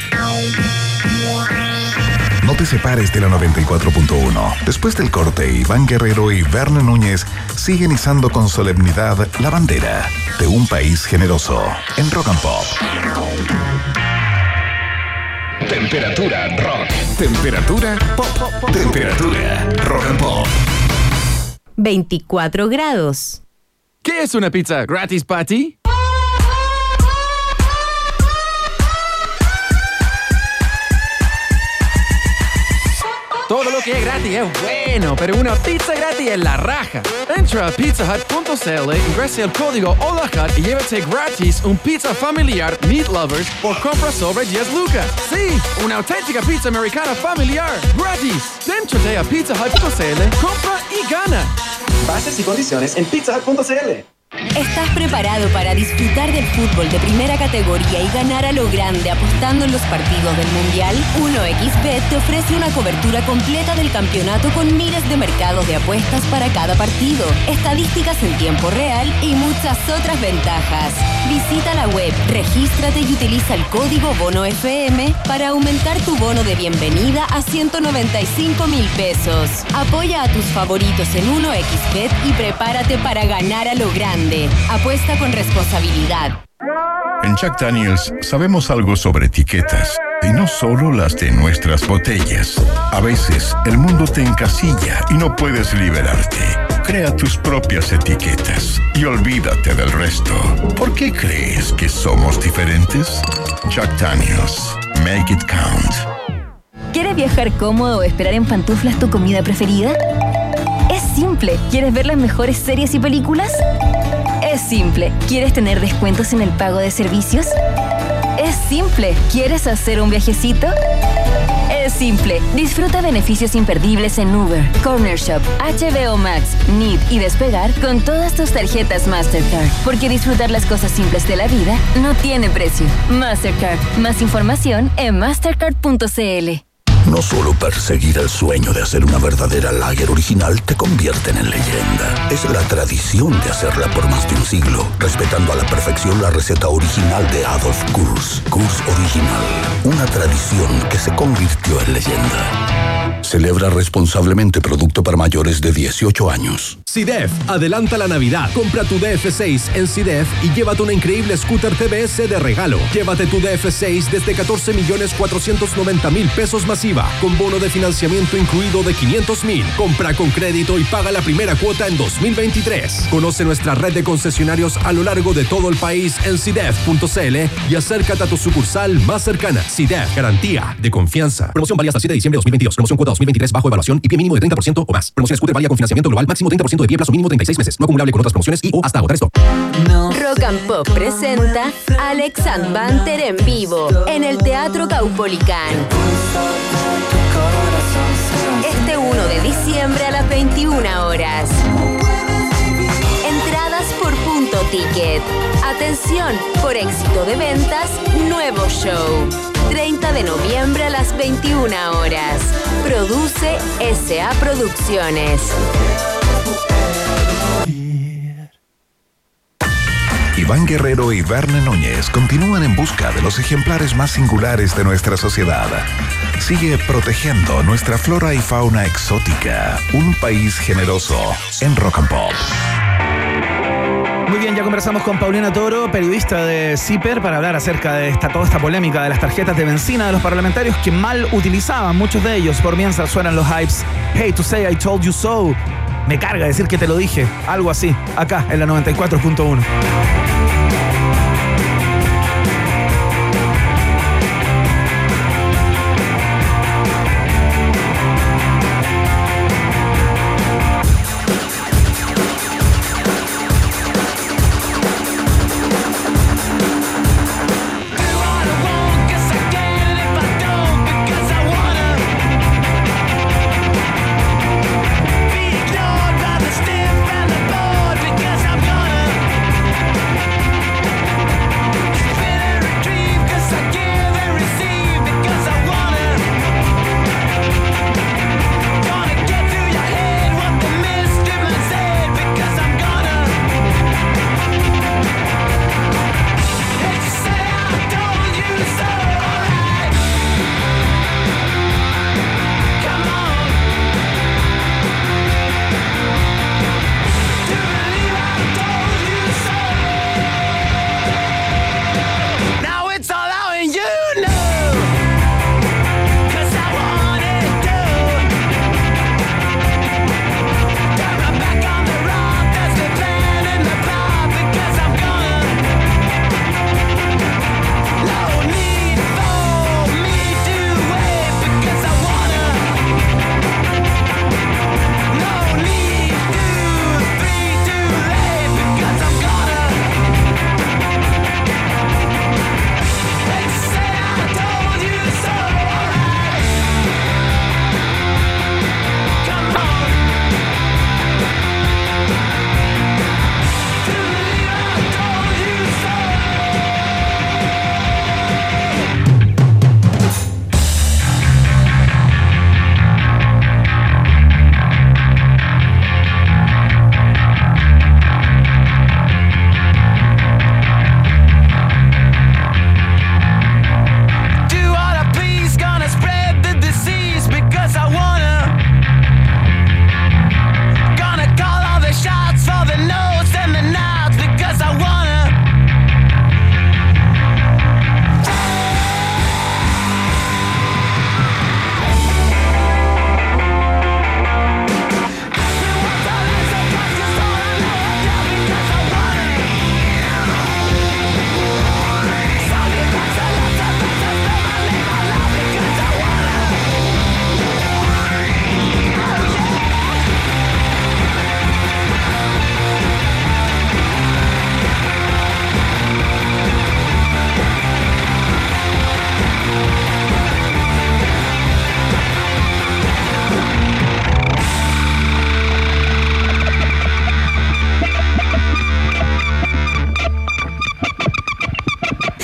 Speaker 5: No te separes de la 94.1. Después del corte, Iván Guerrero y Verne Núñez siguen izando con solemnidad la bandera de un país generoso en Rock and Pop. Temperatura rock. Temperatura pop. Temperatura rock and pop.
Speaker 3: 24 grados.
Speaker 12: ¿Qué es una pizza gratis para ti? Todo lo que es gratis es bueno, pero una pizza gratis es la raja. Entra a pizzahut.cl, ingresa el código HOLAHUT y llévate gratis un pizza familiar Meat Lovers por compra sobre 10 lucas. Sí, una auténtica pizza americana familiar, gratis. Déntrate a pizzahut.cl, compra y gana.
Speaker 14: Bases y condiciones en pizzahut.cl.
Speaker 3: ¿Estás preparado para disfrutar del fútbol de primera categoría y ganar a lo grande apostando en los partidos del Mundial? 1xBet te ofrece una cobertura completa del campeonato con miles de mercados de apuestas para cada partido, estadísticas en tiempo real y muchas otras ventajas. Visita la web, regístrate y utiliza el código BONOFM para aumentar tu bono de bienvenida a 195,000 pesos. Apoya a tus favoritos en 1xBet y prepárate para ganar a lo grande. Apuesta con responsabilidad.
Speaker 14: En Jack Daniels sabemos algo sobre etiquetas, y no solo las de nuestras botellas. A veces el mundo te encasilla y no puedes liberarte. Crea tus propias etiquetas y olvídate del resto. ¿Por qué crees que somos diferentes? Jack Daniels, make it count.
Speaker 15: ¿Quieres viajar cómodo o esperar en pantuflas tu comida preferida? Es simple. ¿Quieres ver las mejores series y películas? Es simple. ¿Quieres tener descuentos en el pago de servicios? Es simple. ¿Quieres hacer un viajecito? Es simple. Disfruta beneficios imperdibles en Uber, Corner Shop, HBO Max, Need y Despegar con todas tus tarjetas Mastercard. Porque disfrutar las cosas simples de la vida no tiene precio. Mastercard. Más información en mastercard.cl.
Speaker 16: No solo perseguir el sueño de hacer una verdadera lager original te convierten en leyenda. Es la tradición de hacerla por más de un siglo, respetando a la perfección la receta original de Adolf Kurz. Kurz Original, una tradición que se convirtió en leyenda. Celebra responsablemente, producto para mayores de 18 años.
Speaker 17: CIDEF, adelanta la Navidad. Compra tu DF6 en CIDEF y llévate una increíble scooter TBS de regalo. Llévate tu DF6 desde 14,490,000 pesos masiva, con bono de financiamiento incluido de 500,000. Compra con crédito y paga la primera cuota en 2023. Conoce nuestra red de concesionarios a lo largo de todo el país en CIDEF.cl y acércate a tu sucursal más cercana. CIDEF, garantía de confianza. Promoción válida hasta 7 de diciembre de 2022. Promoción cuota 2023 bajo evaluación y pie mínimo de 30% o más. Promoción scooter válida con financiamiento global máximo 30% de pie plazo mínimo 36 meses. No acumulable con otras promociones y o hasta agotar stock.
Speaker 3: Rock and Pop presenta Alex and Banter en vivo en el Teatro Caupolicán. Este 1 de diciembre a las 21 horas. Entradas por Punto Ticket. Atención, por éxito de ventas, nuevo show. 30 de noviembre a las 21 horas. Produce S.A. Producciones.
Speaker 5: Iván Guerrero y Verne Núñez continúan en busca de los ejemplares más singulares de nuestra sociedad. Sigue protegiendo nuestra flora y fauna exótica. Un país generoso en Rock and Pop.
Speaker 6: Muy bien, ya conversamos con Paulina Toro, periodista de CIPER, para hablar acerca de toda esta polémica de las tarjetas de benzina de los parlamentarios que mal utilizaban, muchos de ellos. Por mientras suenan los hypes. Hey, to say I told you so. Me carga decir que te lo dije. Algo así, acá en la 94.1.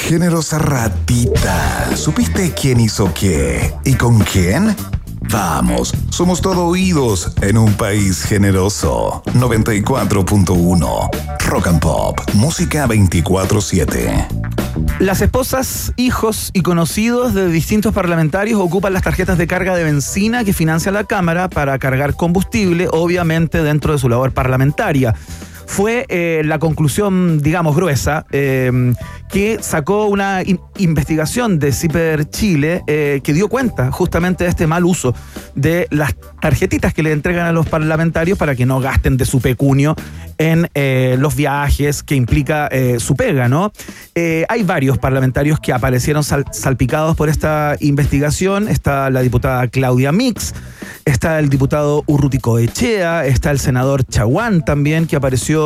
Speaker 5: Generosa ratita, ¿supiste quién hizo qué? ¿Y con quién? Vamos, somos todo oídos en un país generoso. 94.1 Rock and Pop, música 24/7.
Speaker 6: Las esposas, hijos y conocidos de distintos parlamentarios ocupan las tarjetas de carga de benzina que financia la Cámara para cargar combustible, obviamente dentro de su labor parlamentaria. Fue la conclusión, digamos, gruesa, que sacó una investigación de CIPER Chile que dio cuenta justamente de este mal uso de las tarjetitas que le entregan a los parlamentarios para que no gasten de su pecunio en los viajes que implica su pega, ¿no? Hay varios parlamentarios que aparecieron salpicados por esta investigación. Está la diputada Claudia Mix, está el diputado Urruti Coechea, está el senador Chaguán también, que apareció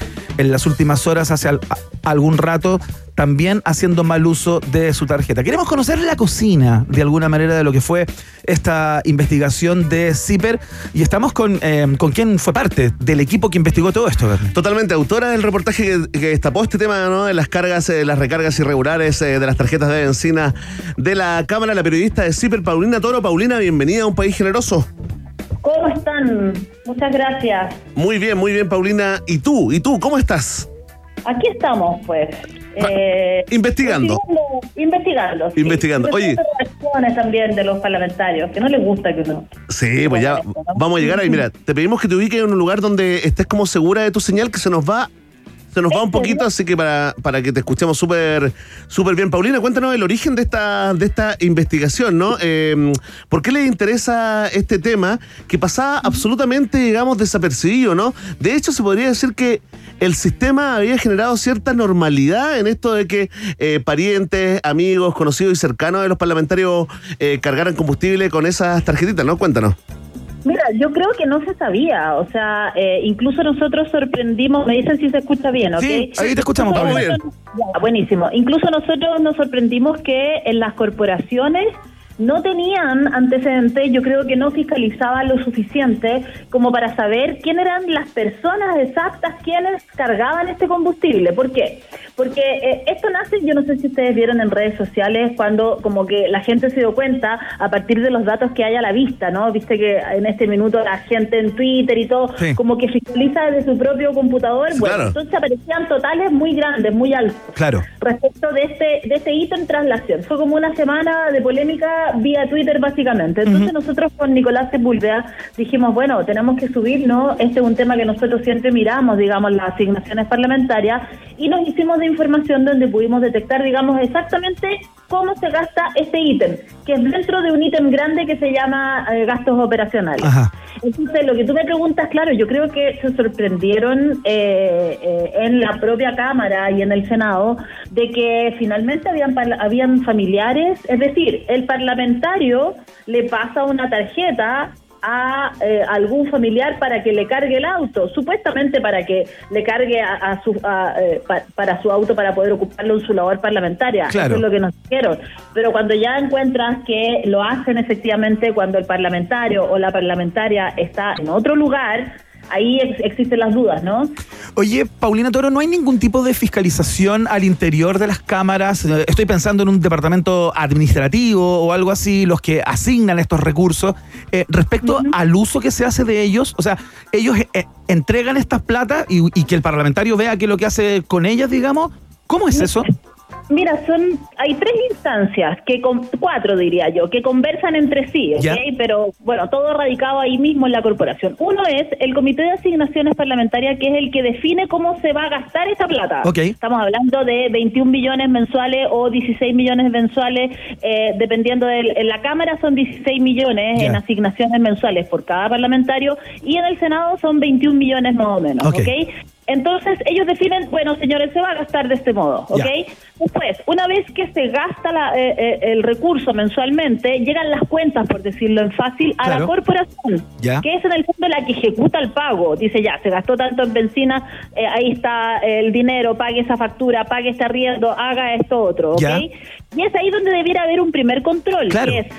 Speaker 6: en las últimas horas hace algún rato, también haciendo mal uso de su tarjeta. Queremos conocer la cocina, de alguna manera, de lo que fue esta investigación de CIPER, y estamos con quien fue parte del equipo que investigó todo esto, Bernie.
Speaker 7: Totalmente, autora del reportaje que destapó este tema, ¿no? De las cargas, las recargas irregulares de las tarjetas de benzina de la Cámara, la periodista de CIPER, Paulina Toro. Paulina, bienvenida a Un País Generoso.
Speaker 18: ¿Cómo están? Muchas gracias.
Speaker 7: Muy bien, Paulina. ¿Y tú? ¿Cómo estás?
Speaker 18: Aquí estamos, pues.
Speaker 7: Investigando.
Speaker 18: Investigando. Sí.
Speaker 7: Investigando. Oye.
Speaker 18: Reacciones también de los parlamentarios, que no les gusta que uno...
Speaker 7: Sí, pues ya vamos a llegar ahí. Mira, te pedimos que te ubiques en un lugar donde estés como segura de tu señal, que se nos va un poquito, así que para que te escuchemos súper bien. Paulina, cuéntanos el origen de esta investigación, ¿no? ¿Por qué les interesa este tema que pasaba absolutamente, digamos, desapercibido, ¿no? De hecho, se podría decir que el sistema había generado cierta normalidad en esto de que parientes, amigos, conocidos y cercanos de los parlamentarios cargaran combustible con esas tarjetitas, ¿no? Cuéntanos.
Speaker 18: Mira, yo creo que no se sabía, o sea, incluso nosotros sorprendimos, me dicen si se escucha bien, ¿ok?
Speaker 6: Sí, ahí te escuchamos, Pablo.
Speaker 18: Buenísimo. Incluso nosotros nos sorprendimos que en las corporaciones no tenían antecedentes, yo creo que no fiscalizaban lo suficiente como para saber quién eran las personas exactas quienes cargaban este combustible. ¿Por qué? Porque esto nace, yo no sé si ustedes vieron en redes sociales, cuando como que la gente se dio cuenta a partir de los datos que hay a la vista, ¿no? Viste que en este minuto la gente en Twitter y todo, sí, como que fiscaliza desde su propio computador. Sí, bueno, claro. Entonces aparecían totales muy grandes, muy altos.
Speaker 6: Claro.
Speaker 18: Respecto de este ítem traslación. Fue como una semana de polémica vía Twitter, básicamente. Entonces nosotros con Nicolás Sepúlveda dijimos, bueno, tenemos que subir, ¿no? Este es un tema que nosotros siempre miramos, digamos, las asignaciones parlamentarias, y nos hicimos de información donde pudimos detectar, digamos, exactamente cómo se gasta este ítem, que es dentro de un ítem grande que se llama gastos operacionales. Ajá. Entonces, lo que tú me preguntas, claro, yo creo que se sorprendieron en la propia Cámara y en el Senado de que finalmente habían familiares, es decir, el parlamentario le pasa una tarjeta a algún familiar para que le cargue el auto, supuestamente para que le cargue para su auto para poder ocuparlo en su labor parlamentaria. Claro. Eso es lo que nos dijeron. Pero cuando ya encuentras que lo hacen efectivamente cuando el parlamentario o la parlamentaria está en otro lugar, ahí existen las dudas, ¿no?
Speaker 6: Oye, Paulina Toro, ¿no hay ningún tipo de fiscalización al interior de las cámaras? Estoy pensando en un departamento administrativo o algo así, los que asignan estos recursos, respecto al uso que se hace de ellos. O sea, ellos entregan estas plata y que el parlamentario vea qué es lo que hace con ellas, digamos. ¿Cómo es eso?
Speaker 18: Mira, hay 3 instancias, 4 diría yo, que conversan entre sí, ¿ok? Pero bueno, todo radicado ahí mismo en la corporación. Uno es el Comité de Asignaciones Parlamentarias, que es el que define cómo se va a gastar esa plata. Okay. Estamos hablando de 21 millones mensuales o 16 millones mensuales, dependiendo en la Cámara son 16 millones en asignaciones mensuales por cada parlamentario, y en el Senado son 21 millones más o menos, ¿ok? Entonces ellos definen, bueno, señores, se va a gastar de este modo, ¿ok? Después, una vez que se gasta el recurso mensualmente, llegan las cuentas, por decirlo en fácil, a la corporación, que es en el fondo la que ejecuta el pago. Dice, ya, se gastó tanto en benzina, ahí está el dinero, pague esa factura, pague este arriendo, haga esto otro, ¿ok? Y es ahí donde debiera haber un primer control, que es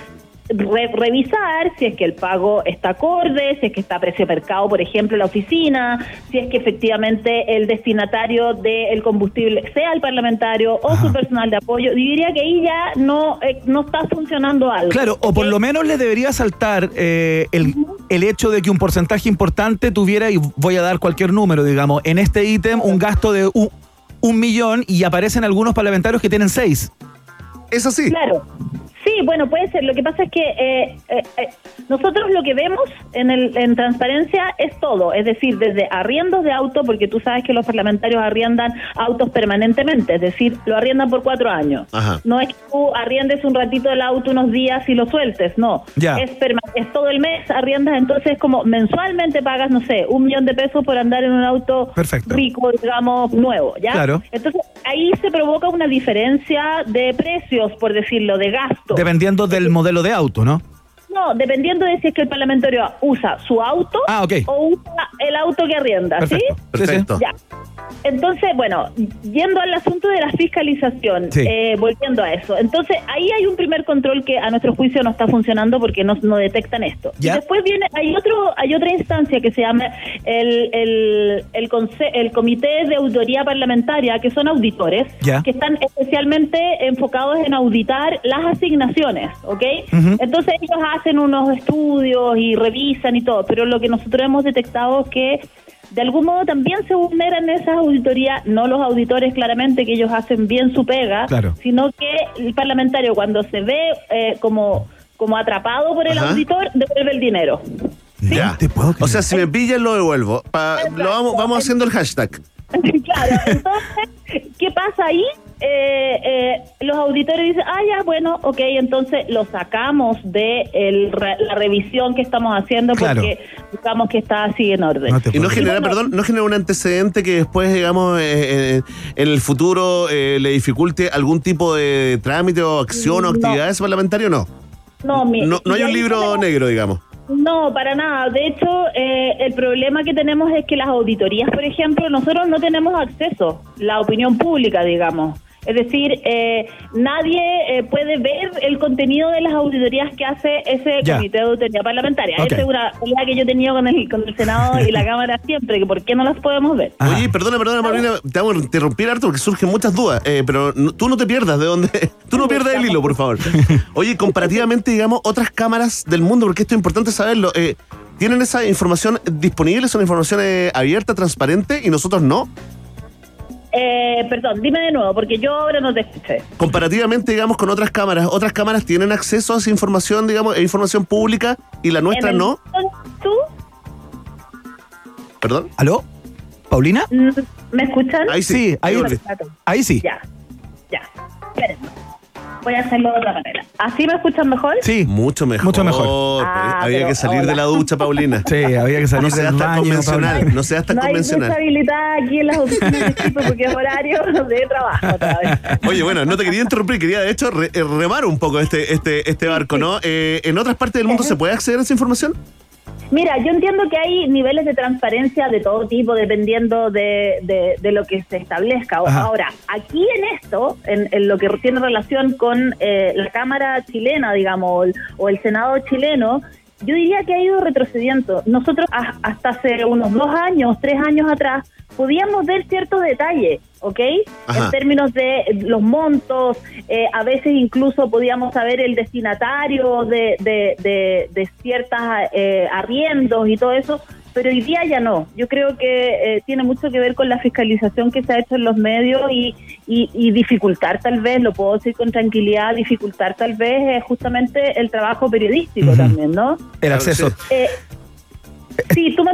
Speaker 18: revisar si es que el pago está acorde, si es que está a precio de mercado, por ejemplo, en la oficina, si es que efectivamente el destinatario del combustible sea el parlamentario o su personal de apoyo. Diría que ahí ya no está funcionando algo.
Speaker 6: Claro, o por lo menos le debería saltar el hecho de que un porcentaje importante tuviera, y voy a dar cualquier número, digamos, en este ítem un gasto de 1.000.000 y aparecen algunos parlamentarios que tienen 6.
Speaker 7: ¿Es así?
Speaker 18: Claro. Sí, bueno, puede ser. Lo que pasa es que nosotros lo que vemos en transparencia es todo. Es decir, desde arriendos de auto, porque tú sabes que los parlamentarios arriendan autos permanentemente, es decir, lo arriendan por 4 años.
Speaker 7: Ajá.
Speaker 18: No es que tú arriendes un ratito el auto unos días y lo sueltes, no.
Speaker 6: Ya.
Speaker 18: Es todo el mes arriendas, entonces como mensualmente pagas, no sé, $1.000.000 por andar en un auto rico, digamos, nuevo, ¿ya?
Speaker 6: Claro.
Speaker 18: Entonces ahí se provoca una diferencia de precios, por decirlo, de gasto.
Speaker 6: Dependiendo del modelo de auto, ¿no?
Speaker 18: No, dependiendo de si es que el parlamentario usa su auto o usa el auto que arrienda, ¿sí?
Speaker 7: Perfecto.
Speaker 18: Ya. Entonces, bueno, yendo al asunto de la fiscalización, volviendo a eso, entonces ahí hay un primer control que a nuestro juicio no está funcionando porque no detectan esto.
Speaker 6: ¿Ya?
Speaker 18: Y después hay otra instancia que se llama el Comité de Auditoría Parlamentaria, que son auditores, que están especialmente enfocados en auditar las asignaciones, ¿ok? Entonces ellos hacen unos estudios y revisan y todo, pero lo que nosotros hemos detectado es que de algún modo también se vulneran esas auditorías, no los auditores claramente, que ellos hacen bien su pega, sino que el parlamentario cuando se ve como atrapado por el auditor, devuelve el dinero. ¿Sí?
Speaker 7: Ya. O sea, si me pillan lo devuelvo. Vamos haciendo el hashtag.
Speaker 18: Claro, entonces, ¿qué pasa ahí? Los auditores dicen, ya, bueno, ok, entonces lo sacamos de la revisión que estamos haciendo porque buscamos que está así en orden.
Speaker 7: Y no genera, no genera un antecedente que después, digamos, en el futuro le dificulte algún tipo de trámite o acción o actividades parlamentarias, ¿no?
Speaker 18: No
Speaker 7: hay un libro negro, digamos.
Speaker 18: No, para nada. De hecho, el problema que tenemos es que las auditorías, por ejemplo, nosotros no tenemos acceso, la opinión pública, digamos. Es decir, nadie puede ver el contenido de las auditorías que hace ese Comité de Auditoría Parlamentaria. Esa es una pelea que yo he tenido con el Senado y la Cámara siempre, que ¿por qué no las podemos ver?
Speaker 7: Oye, perdona, Paulina, te vamos a interrumpir harto porque surgen muchas dudas, pero tú no te pierdas de dónde... Tú no pierdas el hilo, por favor. Oye, comparativamente, digamos, otras cámaras del mundo, porque esto es importante saberlo, ¿tienen esa información disponible? ¿Es una información abierta, transparente y nosotros no?
Speaker 18: Perdón, dime de nuevo, porque yo ahora no te escuché.
Speaker 7: Comparativamente, digamos, con otras cámaras tienen acceso a esa información, digamos, es información pública y la nuestra no.
Speaker 18: ¿Tú?
Speaker 7: ¿Perdón?
Speaker 6: ¿Aló? ¿Paulina?
Speaker 18: ¿Me escuchan?
Speaker 7: Ahí sí.
Speaker 6: Ahí sí.
Speaker 18: Ya. Espérenme. Voy a hacerlo de otra manera. ¿Así me escuchan mejor?
Speaker 6: Sí.
Speaker 7: Mucho mejor. Había que salir de la ducha, Paulina.
Speaker 6: Sí, había que salir del baño.
Speaker 7: No seas tan convencional.
Speaker 18: No hay mucha habilidad aquí en las oficinas de equipo porque es horario de trabajo otra vez.
Speaker 7: Oye, bueno, no te quería interrumpir, quería de hecho remar un poco este barco, ¿no? ¿En otras partes del mundo se puede acceder a esa información?
Speaker 18: Mira, yo entiendo que hay niveles de transparencia de todo tipo dependiendo de lo que se establezca. Ahora, aquí en esto, en lo que tiene relación con la Cámara chilena, digamos, o el Senado chileno, yo diría que ha ido retrocediendo. Nosotros hasta hace unos 2 años, 3 años atrás, podíamos ver ciertos detalles, ¿ok? En términos de los montos, a veces incluso podíamos saber el destinatario de ciertas arriendos y todo eso, pero hoy día ya no. Yo creo que tiene mucho que ver con la fiscalización que se ha hecho en los medios y dificultar tal vez, lo puedo decir con tranquilidad, dificultar tal vez justamente el trabajo periodístico también, ¿no?
Speaker 6: El acceso.
Speaker 18: Sí, tú me...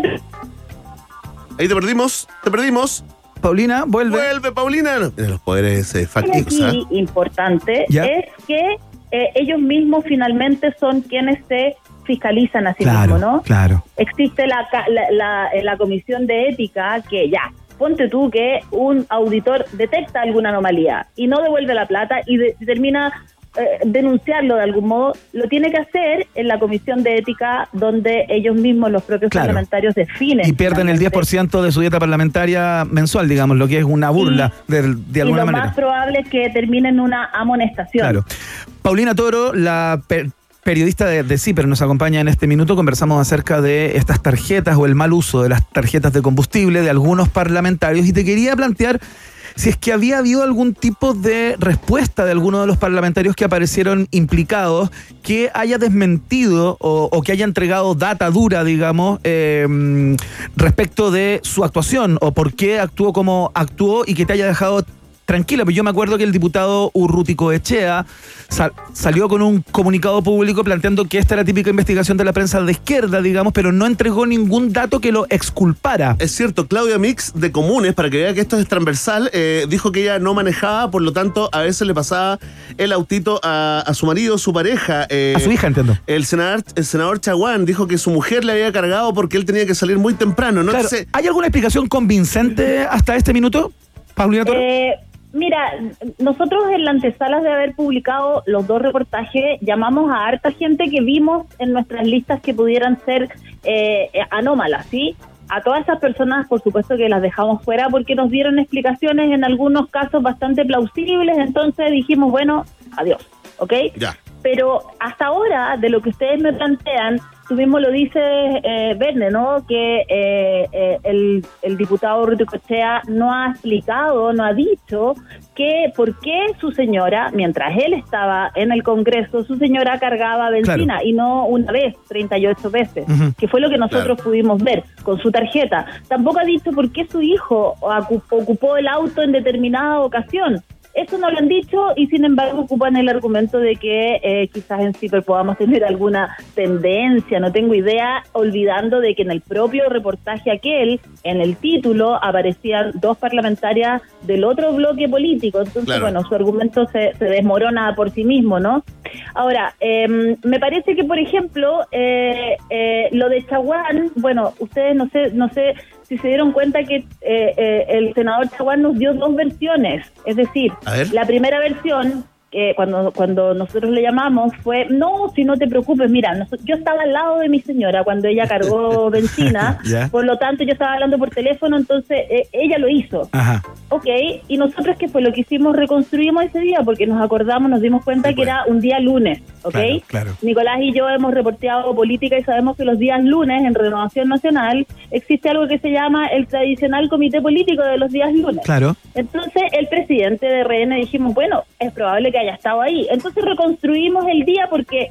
Speaker 7: Ahí te perdimos.
Speaker 6: Paulina, vuelve.
Speaker 7: Vuelve, Paulina. Los poderes fácticos.
Speaker 18: Aquí importante es que ellos mismos finalmente son quienes se fiscalizan a sí mismos, ¿no?
Speaker 6: Claro.
Speaker 18: Existe la comisión de ética que ponte tú que un auditor detecta alguna anomalía y no devuelve la plata y determina denunciarlo de algún modo, lo tiene que hacer en la comisión de ética donde ellos mismos, los propios parlamentarios, definen.
Speaker 6: Y pierden el 10% de su dieta parlamentaria mensual, digamos, lo que es una burla de alguna manera.
Speaker 18: Y lo más probable es que termine en una amonestación.
Speaker 6: Claro. Paulina Toro, la periodista de CIPER, nos acompaña en este minuto. Conversamos acerca de estas tarjetas o el mal uso de las tarjetas de combustible de algunos parlamentarios, y te quería plantear si es que había habido algún tipo de respuesta de alguno de los parlamentarios que aparecieron implicados, que haya desmentido o que haya entregado data dura, digamos, respecto de su actuación o por qué actuó como actuó, y que te haya dejado tranquila. Pues yo me acuerdo que el diputado Urruticoechea salió con un comunicado público planteando que esta era la típica investigación de la prensa de izquierda, digamos, pero no entregó ningún dato que lo exculpara.
Speaker 7: Es cierto, Claudia Mix de Comunes, para que vea que esto es transversal, dijo que ella no manejaba, por lo tanto a veces le pasaba el autito a su marido, su pareja.
Speaker 6: A su hija, entiendo.
Speaker 7: El senador Chaguán dijo que su mujer le había cargado porque él tenía que salir muy temprano, ¿no?
Speaker 6: Claro.
Speaker 7: Entonces,
Speaker 6: ¿hay alguna explicación convincente hasta este minuto, Paulina Toro?
Speaker 18: Mira, nosotros en la antesala de haber publicado los 2 reportajes llamamos a harta gente que vimos en nuestras listas que pudieran ser anómalas, ¿sí? A todas esas personas, por supuesto que las dejamos fuera porque nos dieron explicaciones en algunos casos bastante plausibles, entonces dijimos, bueno, adiós, ¿ok?
Speaker 7: Ya.
Speaker 18: Pero hasta ahora, de lo que ustedes me plantean, tú mismo lo dices, Verne, ¿no? Que el diputado Urruticoechea no ha explicado, no ha dicho que por qué su señora, mientras él estaba en el Congreso, su señora cargaba benzina, claro, y no una vez, 38 veces, que fue lo que nosotros pudimos ver con su tarjeta. Tampoco ha dicho por qué su hijo ocupó el auto en determinada ocasión. Eso no lo han dicho, y sin embargo ocupan el argumento de que quizás en CIPER podamos tener alguna tendencia, no tengo idea, olvidando de que en el propio reportaje aquel, en el título, aparecían 2 parlamentarias del otro bloque político. Entonces, claro, bueno, su argumento se desmorona por sí mismo, ¿no? Ahora, me parece que, por ejemplo, lo de Chaguán, bueno, ustedes no sé si se dieron cuenta que el senador Chaguán nos dio 2 versiones. Es decir, la primera versión, cuando nosotros le llamamos, fue, no, si no te preocupes, mira, yo estaba al lado de mi señora cuando ella cargó benzina, por lo tanto yo estaba hablando por teléfono, entonces ella lo hizo. Ajá. Ok, y nosotros, ¿qué fue lo que hicimos? Reconstruimos ese día porque nos acordamos, nos dimos cuenta que era un día lunes, ¿ok? Claro, claro. Nicolás y yo hemos reporteado política y sabemos que los días lunes en Renovación Nacional existe algo que se llama el tradicional comité político de los días lunes. Claro. Entonces el presidente de RN dijimos, bueno, es probable que haya estado ahí. Entonces reconstruimos el día porque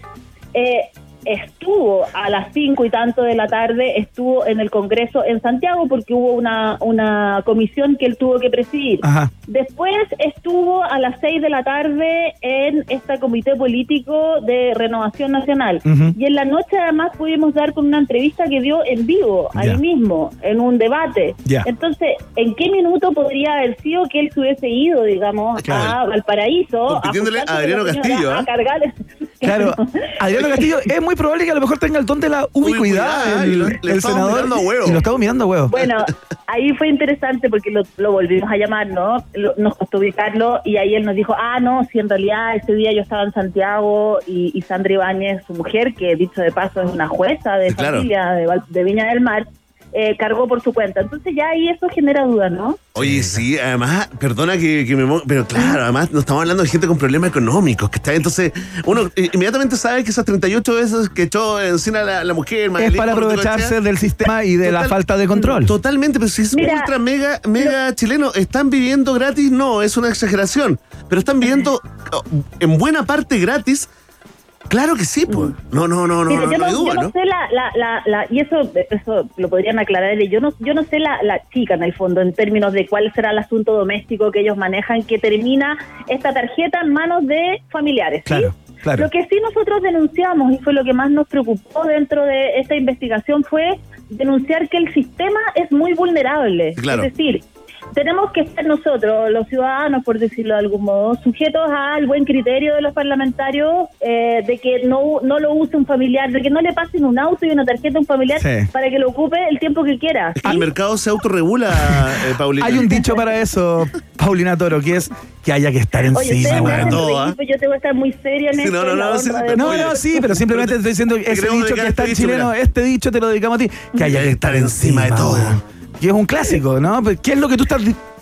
Speaker 18: estuvo a las 5 y tanto de la tarde, estuvo en el Congreso en Santiago porque hubo una comisión que él tuvo que presidir. Ajá. Después estuvo a las 6 de la tarde en este comité político de Renovación Nacional. Y en la noche además pudimos dar con una entrevista que dio en vivo, ahí mismo, en un debate. Entonces, ¿en qué minuto podría haber sido que él se hubiese ido, digamos, a Valparaíso?
Speaker 7: Compitiéndole a Adriano Castillo,
Speaker 18: a cargar.
Speaker 6: Claro, Adriano Castillo es muy probable que a lo mejor tenga el don de la ubicuidad, el senador, y lo estamos mirando a huevo.
Speaker 18: Bueno, ahí fue interesante porque lo volvimos a llamar, ¿no? Nos costó ubicarlo y ahí él nos dijo, no, si en realidad ese día yo estaba en Santiago y Sandra Ibáñez, su mujer, que dicho de paso es una jueza de familia de Viña del Mar, cargó por su cuenta. Entonces ya ahí eso genera dudas, ¿no?
Speaker 7: Oye, sí, además, perdona que me... Pero claro, además nos estamos hablando de gente con problemas económicos, que está... Entonces, uno inmediatamente sabe que esas 38 veces que echó encima la mujer...
Speaker 6: Es para aprovecharse del sistema y de la falta de control.
Speaker 7: Totalmente, pero si es ultra mega chileno, ¿están viviendo gratis? No, es una exageración. Pero están viviendo en buena parte gratis. Claro que sí, pues. No hay duda, ¿no?
Speaker 18: Sé y eso lo podrían aclarar. Yo no sé la chica, en el fondo, en términos de cuál será el asunto doméstico que ellos manejan, que termina esta tarjeta en manos de familiares, ¿sí? Claro. Lo que sí nosotros denunciamos, y fue lo que más nos preocupó dentro de esta investigación, fue denunciar que el sistema es muy vulnerable. Claro. Es decir, tenemos que ser nosotros, los ciudadanos, por decirlo de algún modo, sujetos al buen criterio de los parlamentarios, de que no lo use un familiar, de que no le pasen un auto y una tarjeta a un familiar para que lo ocupe el tiempo que quiera.
Speaker 7: Es que el mercado se autorregula, Paulina.
Speaker 6: Hay un dicho para eso, Paulina Toro, que es que haya que estar encima.
Speaker 18: Oye, yo tengo que estar muy seria en esto.
Speaker 6: Sí, pero simplemente estoy diciendo ese dicho que está en chileno, este dicho te lo dedicamos a ti, que haya que estar encima de todo. Que es un clásico, ¿no? ¿Qué es lo que tú estás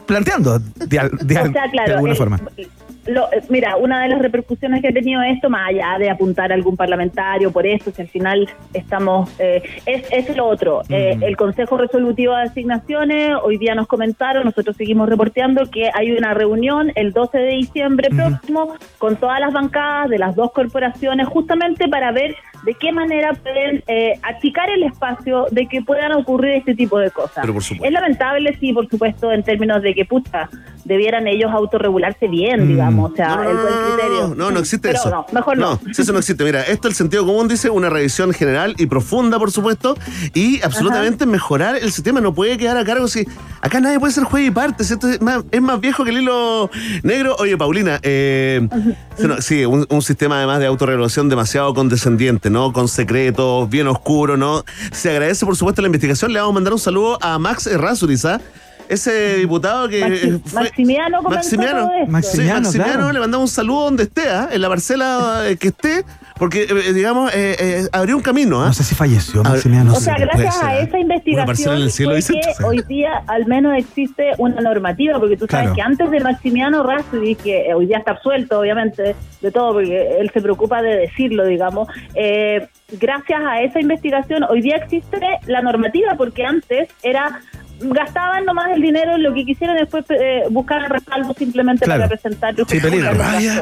Speaker 6: planteando de alguna forma.
Speaker 18: Mira, una de las repercusiones que ha tenido esto, más allá de apuntar a algún parlamentario por esto, si al final estamos... es lo otro. El Consejo Resolutivo de Asignaciones, hoy día nos comentaron, nosotros seguimos reporteando que hay una reunión el 12 de diciembre próximo con todas las bancadas de las dos corporaciones, justamente para ver de qué manera pueden achicar el espacio de que puedan ocurrir este tipo de cosas.
Speaker 7: Pero por supuesto.
Speaker 18: Es lamentable, sí, por supuesto, en términos de que, debieran ellos autorregularse bien, digamos, o sea, el buen criterio.
Speaker 7: No existe
Speaker 18: pero
Speaker 7: eso.
Speaker 18: No, mejor no.
Speaker 7: Eso no existe. Mira, esto el sentido común dice una revisión general y profunda, por supuesto, y absolutamente mejorar el sistema. No puede quedar a cargo si acá nadie puede ser juez y parte. Esto es más viejo que el hilo negro. Oye, Paulina, sí, un sistema además de autorregulación demasiado condescendiente, ¿no? Con secretos, bien oscuro, ¿no? Se agradece, por supuesto, la investigación. Le vamos a mandar un saludo a Max Errázuriz, ese diputado que
Speaker 18: Maximiano comentó todo esto.
Speaker 7: Maximiano,
Speaker 6: claro.
Speaker 7: Le mandamos un saludo donde esté, en la parcela que esté, porque digamos abrió un camino.
Speaker 6: No sé si falleció Maximiano.
Speaker 18: O sea, gracias a esa investigación
Speaker 7: en el cielo,
Speaker 18: fue que hoy día al menos existe una normativa, porque tú sabes que antes de Maximiano Errázuriz, que hoy día está absuelto obviamente de todo, porque él se preocupa de decirlo, digamos, gracias a esa investigación hoy día existe la normativa, porque antes gastaban nomás el dinero en lo que quisieran, después buscar respaldo simplemente para presentar.
Speaker 6: Sí, peligro.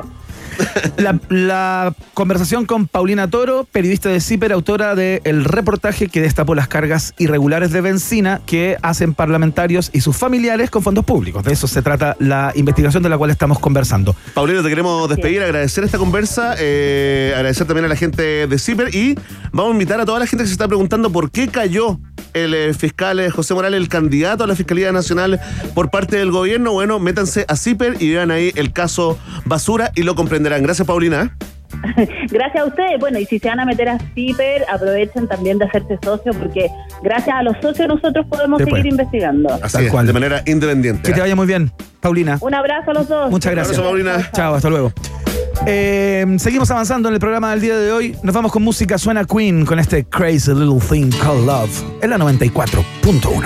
Speaker 6: La conversación con Paulina Toro, periodista de CIPER, autora del reportaje que destapó las cargas irregulares de bencina que hacen parlamentarios y sus familiares con fondos públicos. De eso se trata la investigación de la cual estamos conversando.
Speaker 7: Paulina, te queremos despedir, agradecer esta conversa, agradecer también a la gente de CIPER y vamos a invitar a toda la gente que se está preguntando por qué cayó el fiscal José Morales, el candidato a la Fiscalía Nacional por parte del gobierno. Bueno, métanse a CIPER y vean ahí el caso Basura y lo comprenderán. Gracias, Paulina.
Speaker 18: Gracias a ustedes. Bueno, y si se van a meter a CIPER, aprovechen también de hacerse socios, porque gracias a los socios nosotros podemos seguir investigando.
Speaker 7: Así es, de manera independiente.
Speaker 6: Que te vaya muy bien, Paulina.
Speaker 18: Un abrazo a los dos.
Speaker 6: Muchas gracias.
Speaker 7: Un abrazo, Paulina.
Speaker 6: Chao, hasta luego. Seguimos avanzando en el programa del día de hoy. Nos vamos con música. Suena Queen con este Crazy Little Thing Called Love en la 94.1.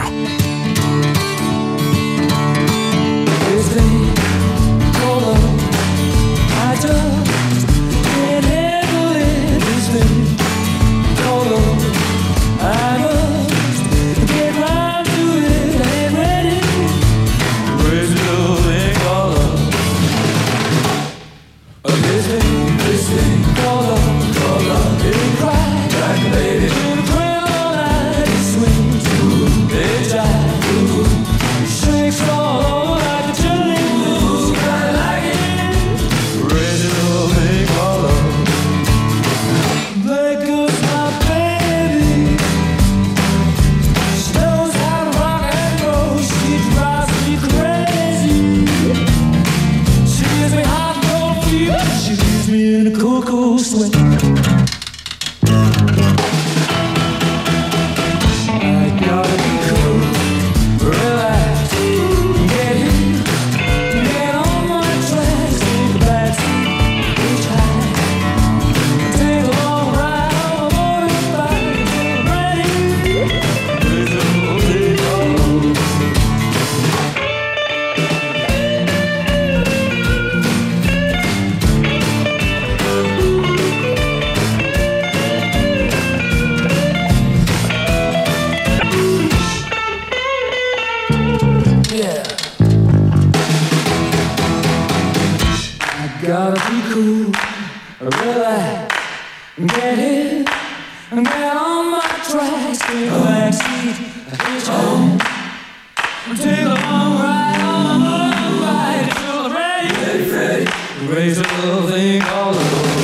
Speaker 13: Gotta be cool, relax, get hit, get on my tracks, take a backseat, hitch home, take a long ride on a motorbike, till I'm ready, raise a little thing called love.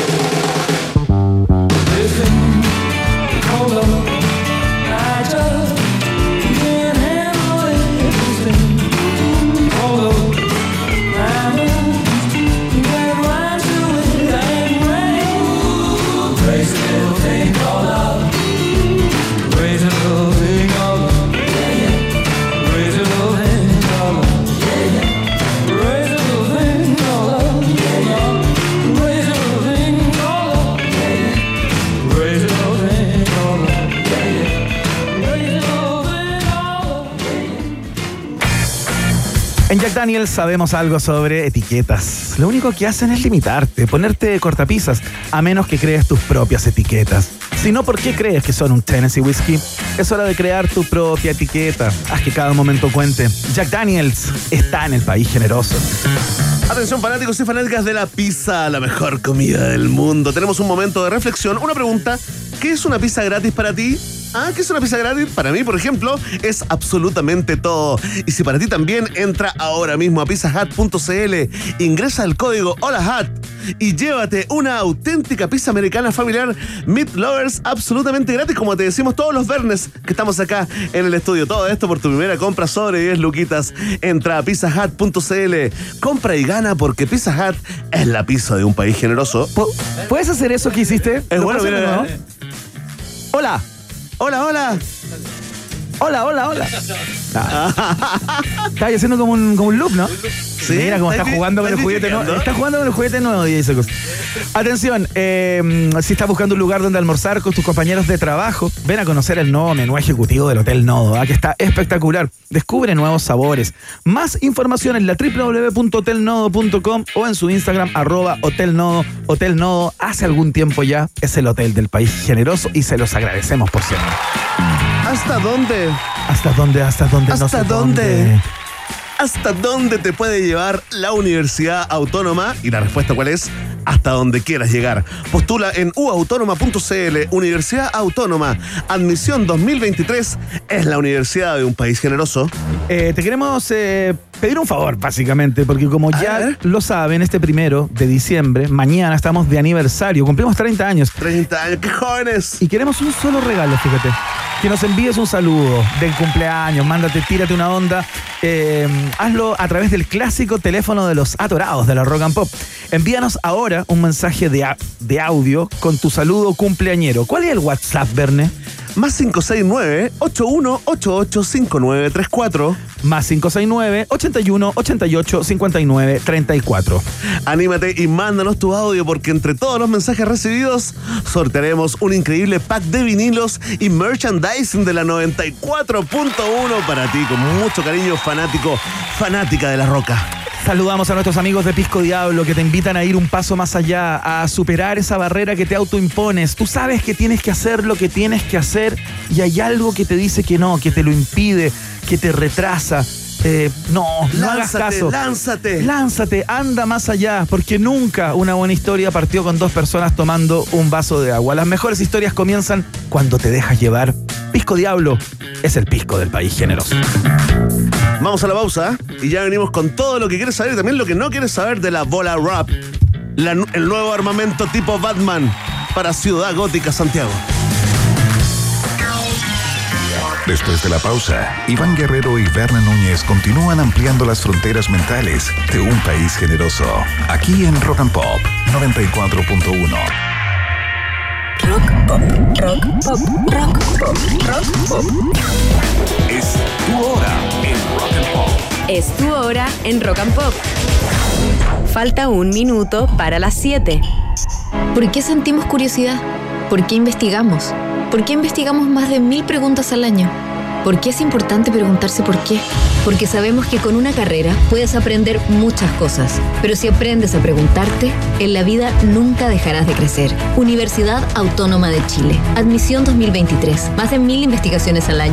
Speaker 13: This thing called love, I just can't handle it. This thing called love, I'm crazy
Speaker 6: En Jack Daniels sabemos algo sobre etiquetas. Lo único que hacen es limitarte, ponerte cortapisas, a menos que crees tus propias etiquetas. Si no, ¿por qué crees que son un Tennessee Whiskey? Es hora de crear tu propia etiqueta. Haz que cada momento cuente. Jack Daniels está en el país generoso.
Speaker 7: Atención, fanáticos y fanáticas de la pizza, la mejor comida del mundo. Tenemos un momento de reflexión, una pregunta. ¿Qué es una pizza gratis para ti? ¿Qué es una pizza gratis? Para mí, por ejemplo, es absolutamente todo. Y si para ti también, entra ahora mismo a pizzahut.cl, ingresa el código HOLAHUT y llévate una auténtica pizza americana familiar Meat Lovers absolutamente gratis, como te decimos todos los viernes que estamos acá en el estudio. Todo esto por tu primera compra sobre 10 luquitas. Entra a pizzahut.cl, compra y gana, porque Pizza Hut es la pizza de un país generoso.
Speaker 6: ¿Puedes hacer eso que hiciste?
Speaker 7: Es bueno, mira,
Speaker 6: ¿no? Hola. Hola, hola. Hola, hola, hola. Está haciendo como un loop, ¿no? Sí. Mira cómo está jugando con el juguete nuevo. Está jugando con el juguete nuevo, DJ Secos. Atención, si estás buscando un lugar donde almorzar con tus compañeros de trabajo, ven a conocer el nuevo menú ejecutivo del Hotel Nodo, que está espectacular. Descubre nuevos sabores. Más información en la www.hotelnodo.com o en su Instagram, @hotelnodo. Hotel Nodo, hace algún tiempo ya, es el hotel del país generoso y se los agradecemos por siempre.
Speaker 7: ¿Hasta dónde?
Speaker 6: ¿Hasta dónde? ¿Hasta dónde?
Speaker 7: ¿Hasta
Speaker 6: no sé
Speaker 7: dónde? ¿Hasta dónde te puede llevar la Universidad Autónoma? Y la respuesta, ¿cuál es? Hasta donde quieras llegar. Postula en uautónoma.cl. Universidad Autónoma. Admisión 2023. Es la universidad de un país generoso.
Speaker 6: Te queremos pedir un favor, básicamente, porque como ya lo saben, este 1 de diciembre, mañana estamos de aniversario. Cumplimos 30 años.
Speaker 7: 30 años, ¡qué jóvenes!
Speaker 6: Y queremos un solo regalo, fíjate. Que nos envíes un saludo del cumpleaños, tírate una onda. Hazlo a través del clásico teléfono de los atorados de la Rock and Pop. Envíanos ahora un mensaje de audio con tu saludo cumpleañero. ¿Cuál es el WhatsApp, Verne?
Speaker 7: Más 569-8188-5934.
Speaker 6: Más 569-8188-5934.
Speaker 7: Anímate y mándanos tu audio, porque entre todos los mensajes recibidos sortearemos un increíble pack de vinilos y merchandising de la 94.1 para ti, con mucho cariño, fanática de la roca.
Speaker 6: Saludamos a nuestros amigos de Pisco Diablo, que te invitan a ir un paso más allá, a superar esa barrera que te autoimpones. Tú sabes que tienes que hacer lo que tienes que hacer y hay algo que te dice que no, que te lo impide, que te retrasa. No hagas caso. Lánzate, anda más allá, porque nunca una buena historia partió con 2 personas tomando un vaso de agua. Las mejores historias comienzan cuando te dejas llevar. Pisco Diablo es el pisco del país generoso.
Speaker 7: Vamos a la pausa y ya venimos con todo lo que quieres saber y también lo que no quieres saber de la Bola Wrap, el nuevo armamento tipo Batman para Ciudad Gótica, Santiago.
Speaker 5: Después de la pausa, Iván Guerrero y Verne Núñez continúan ampliando las fronteras mentales de un país generoso. Aquí en Rock and Pop 94.1.
Speaker 15: Rock Pop, Rock Pop, Rock Pop, Rock Pop.
Speaker 5: Es tu hora en Rock and Pop.
Speaker 3: Es tu hora en Rock and Pop. Falta 1 minuto para las 7.
Speaker 19: ¿Por qué sentimos curiosidad? ¿Por qué investigamos? ¿Por qué investigamos más de 1000 preguntas al año? ¿Por qué es importante preguntarse por qué? Porque sabemos que con una carrera puedes aprender muchas cosas, pero si aprendes a preguntarte, en la vida nunca dejarás de crecer. Universidad Autónoma de Chile. Admisión 2023. Más de 1000 investigaciones al año.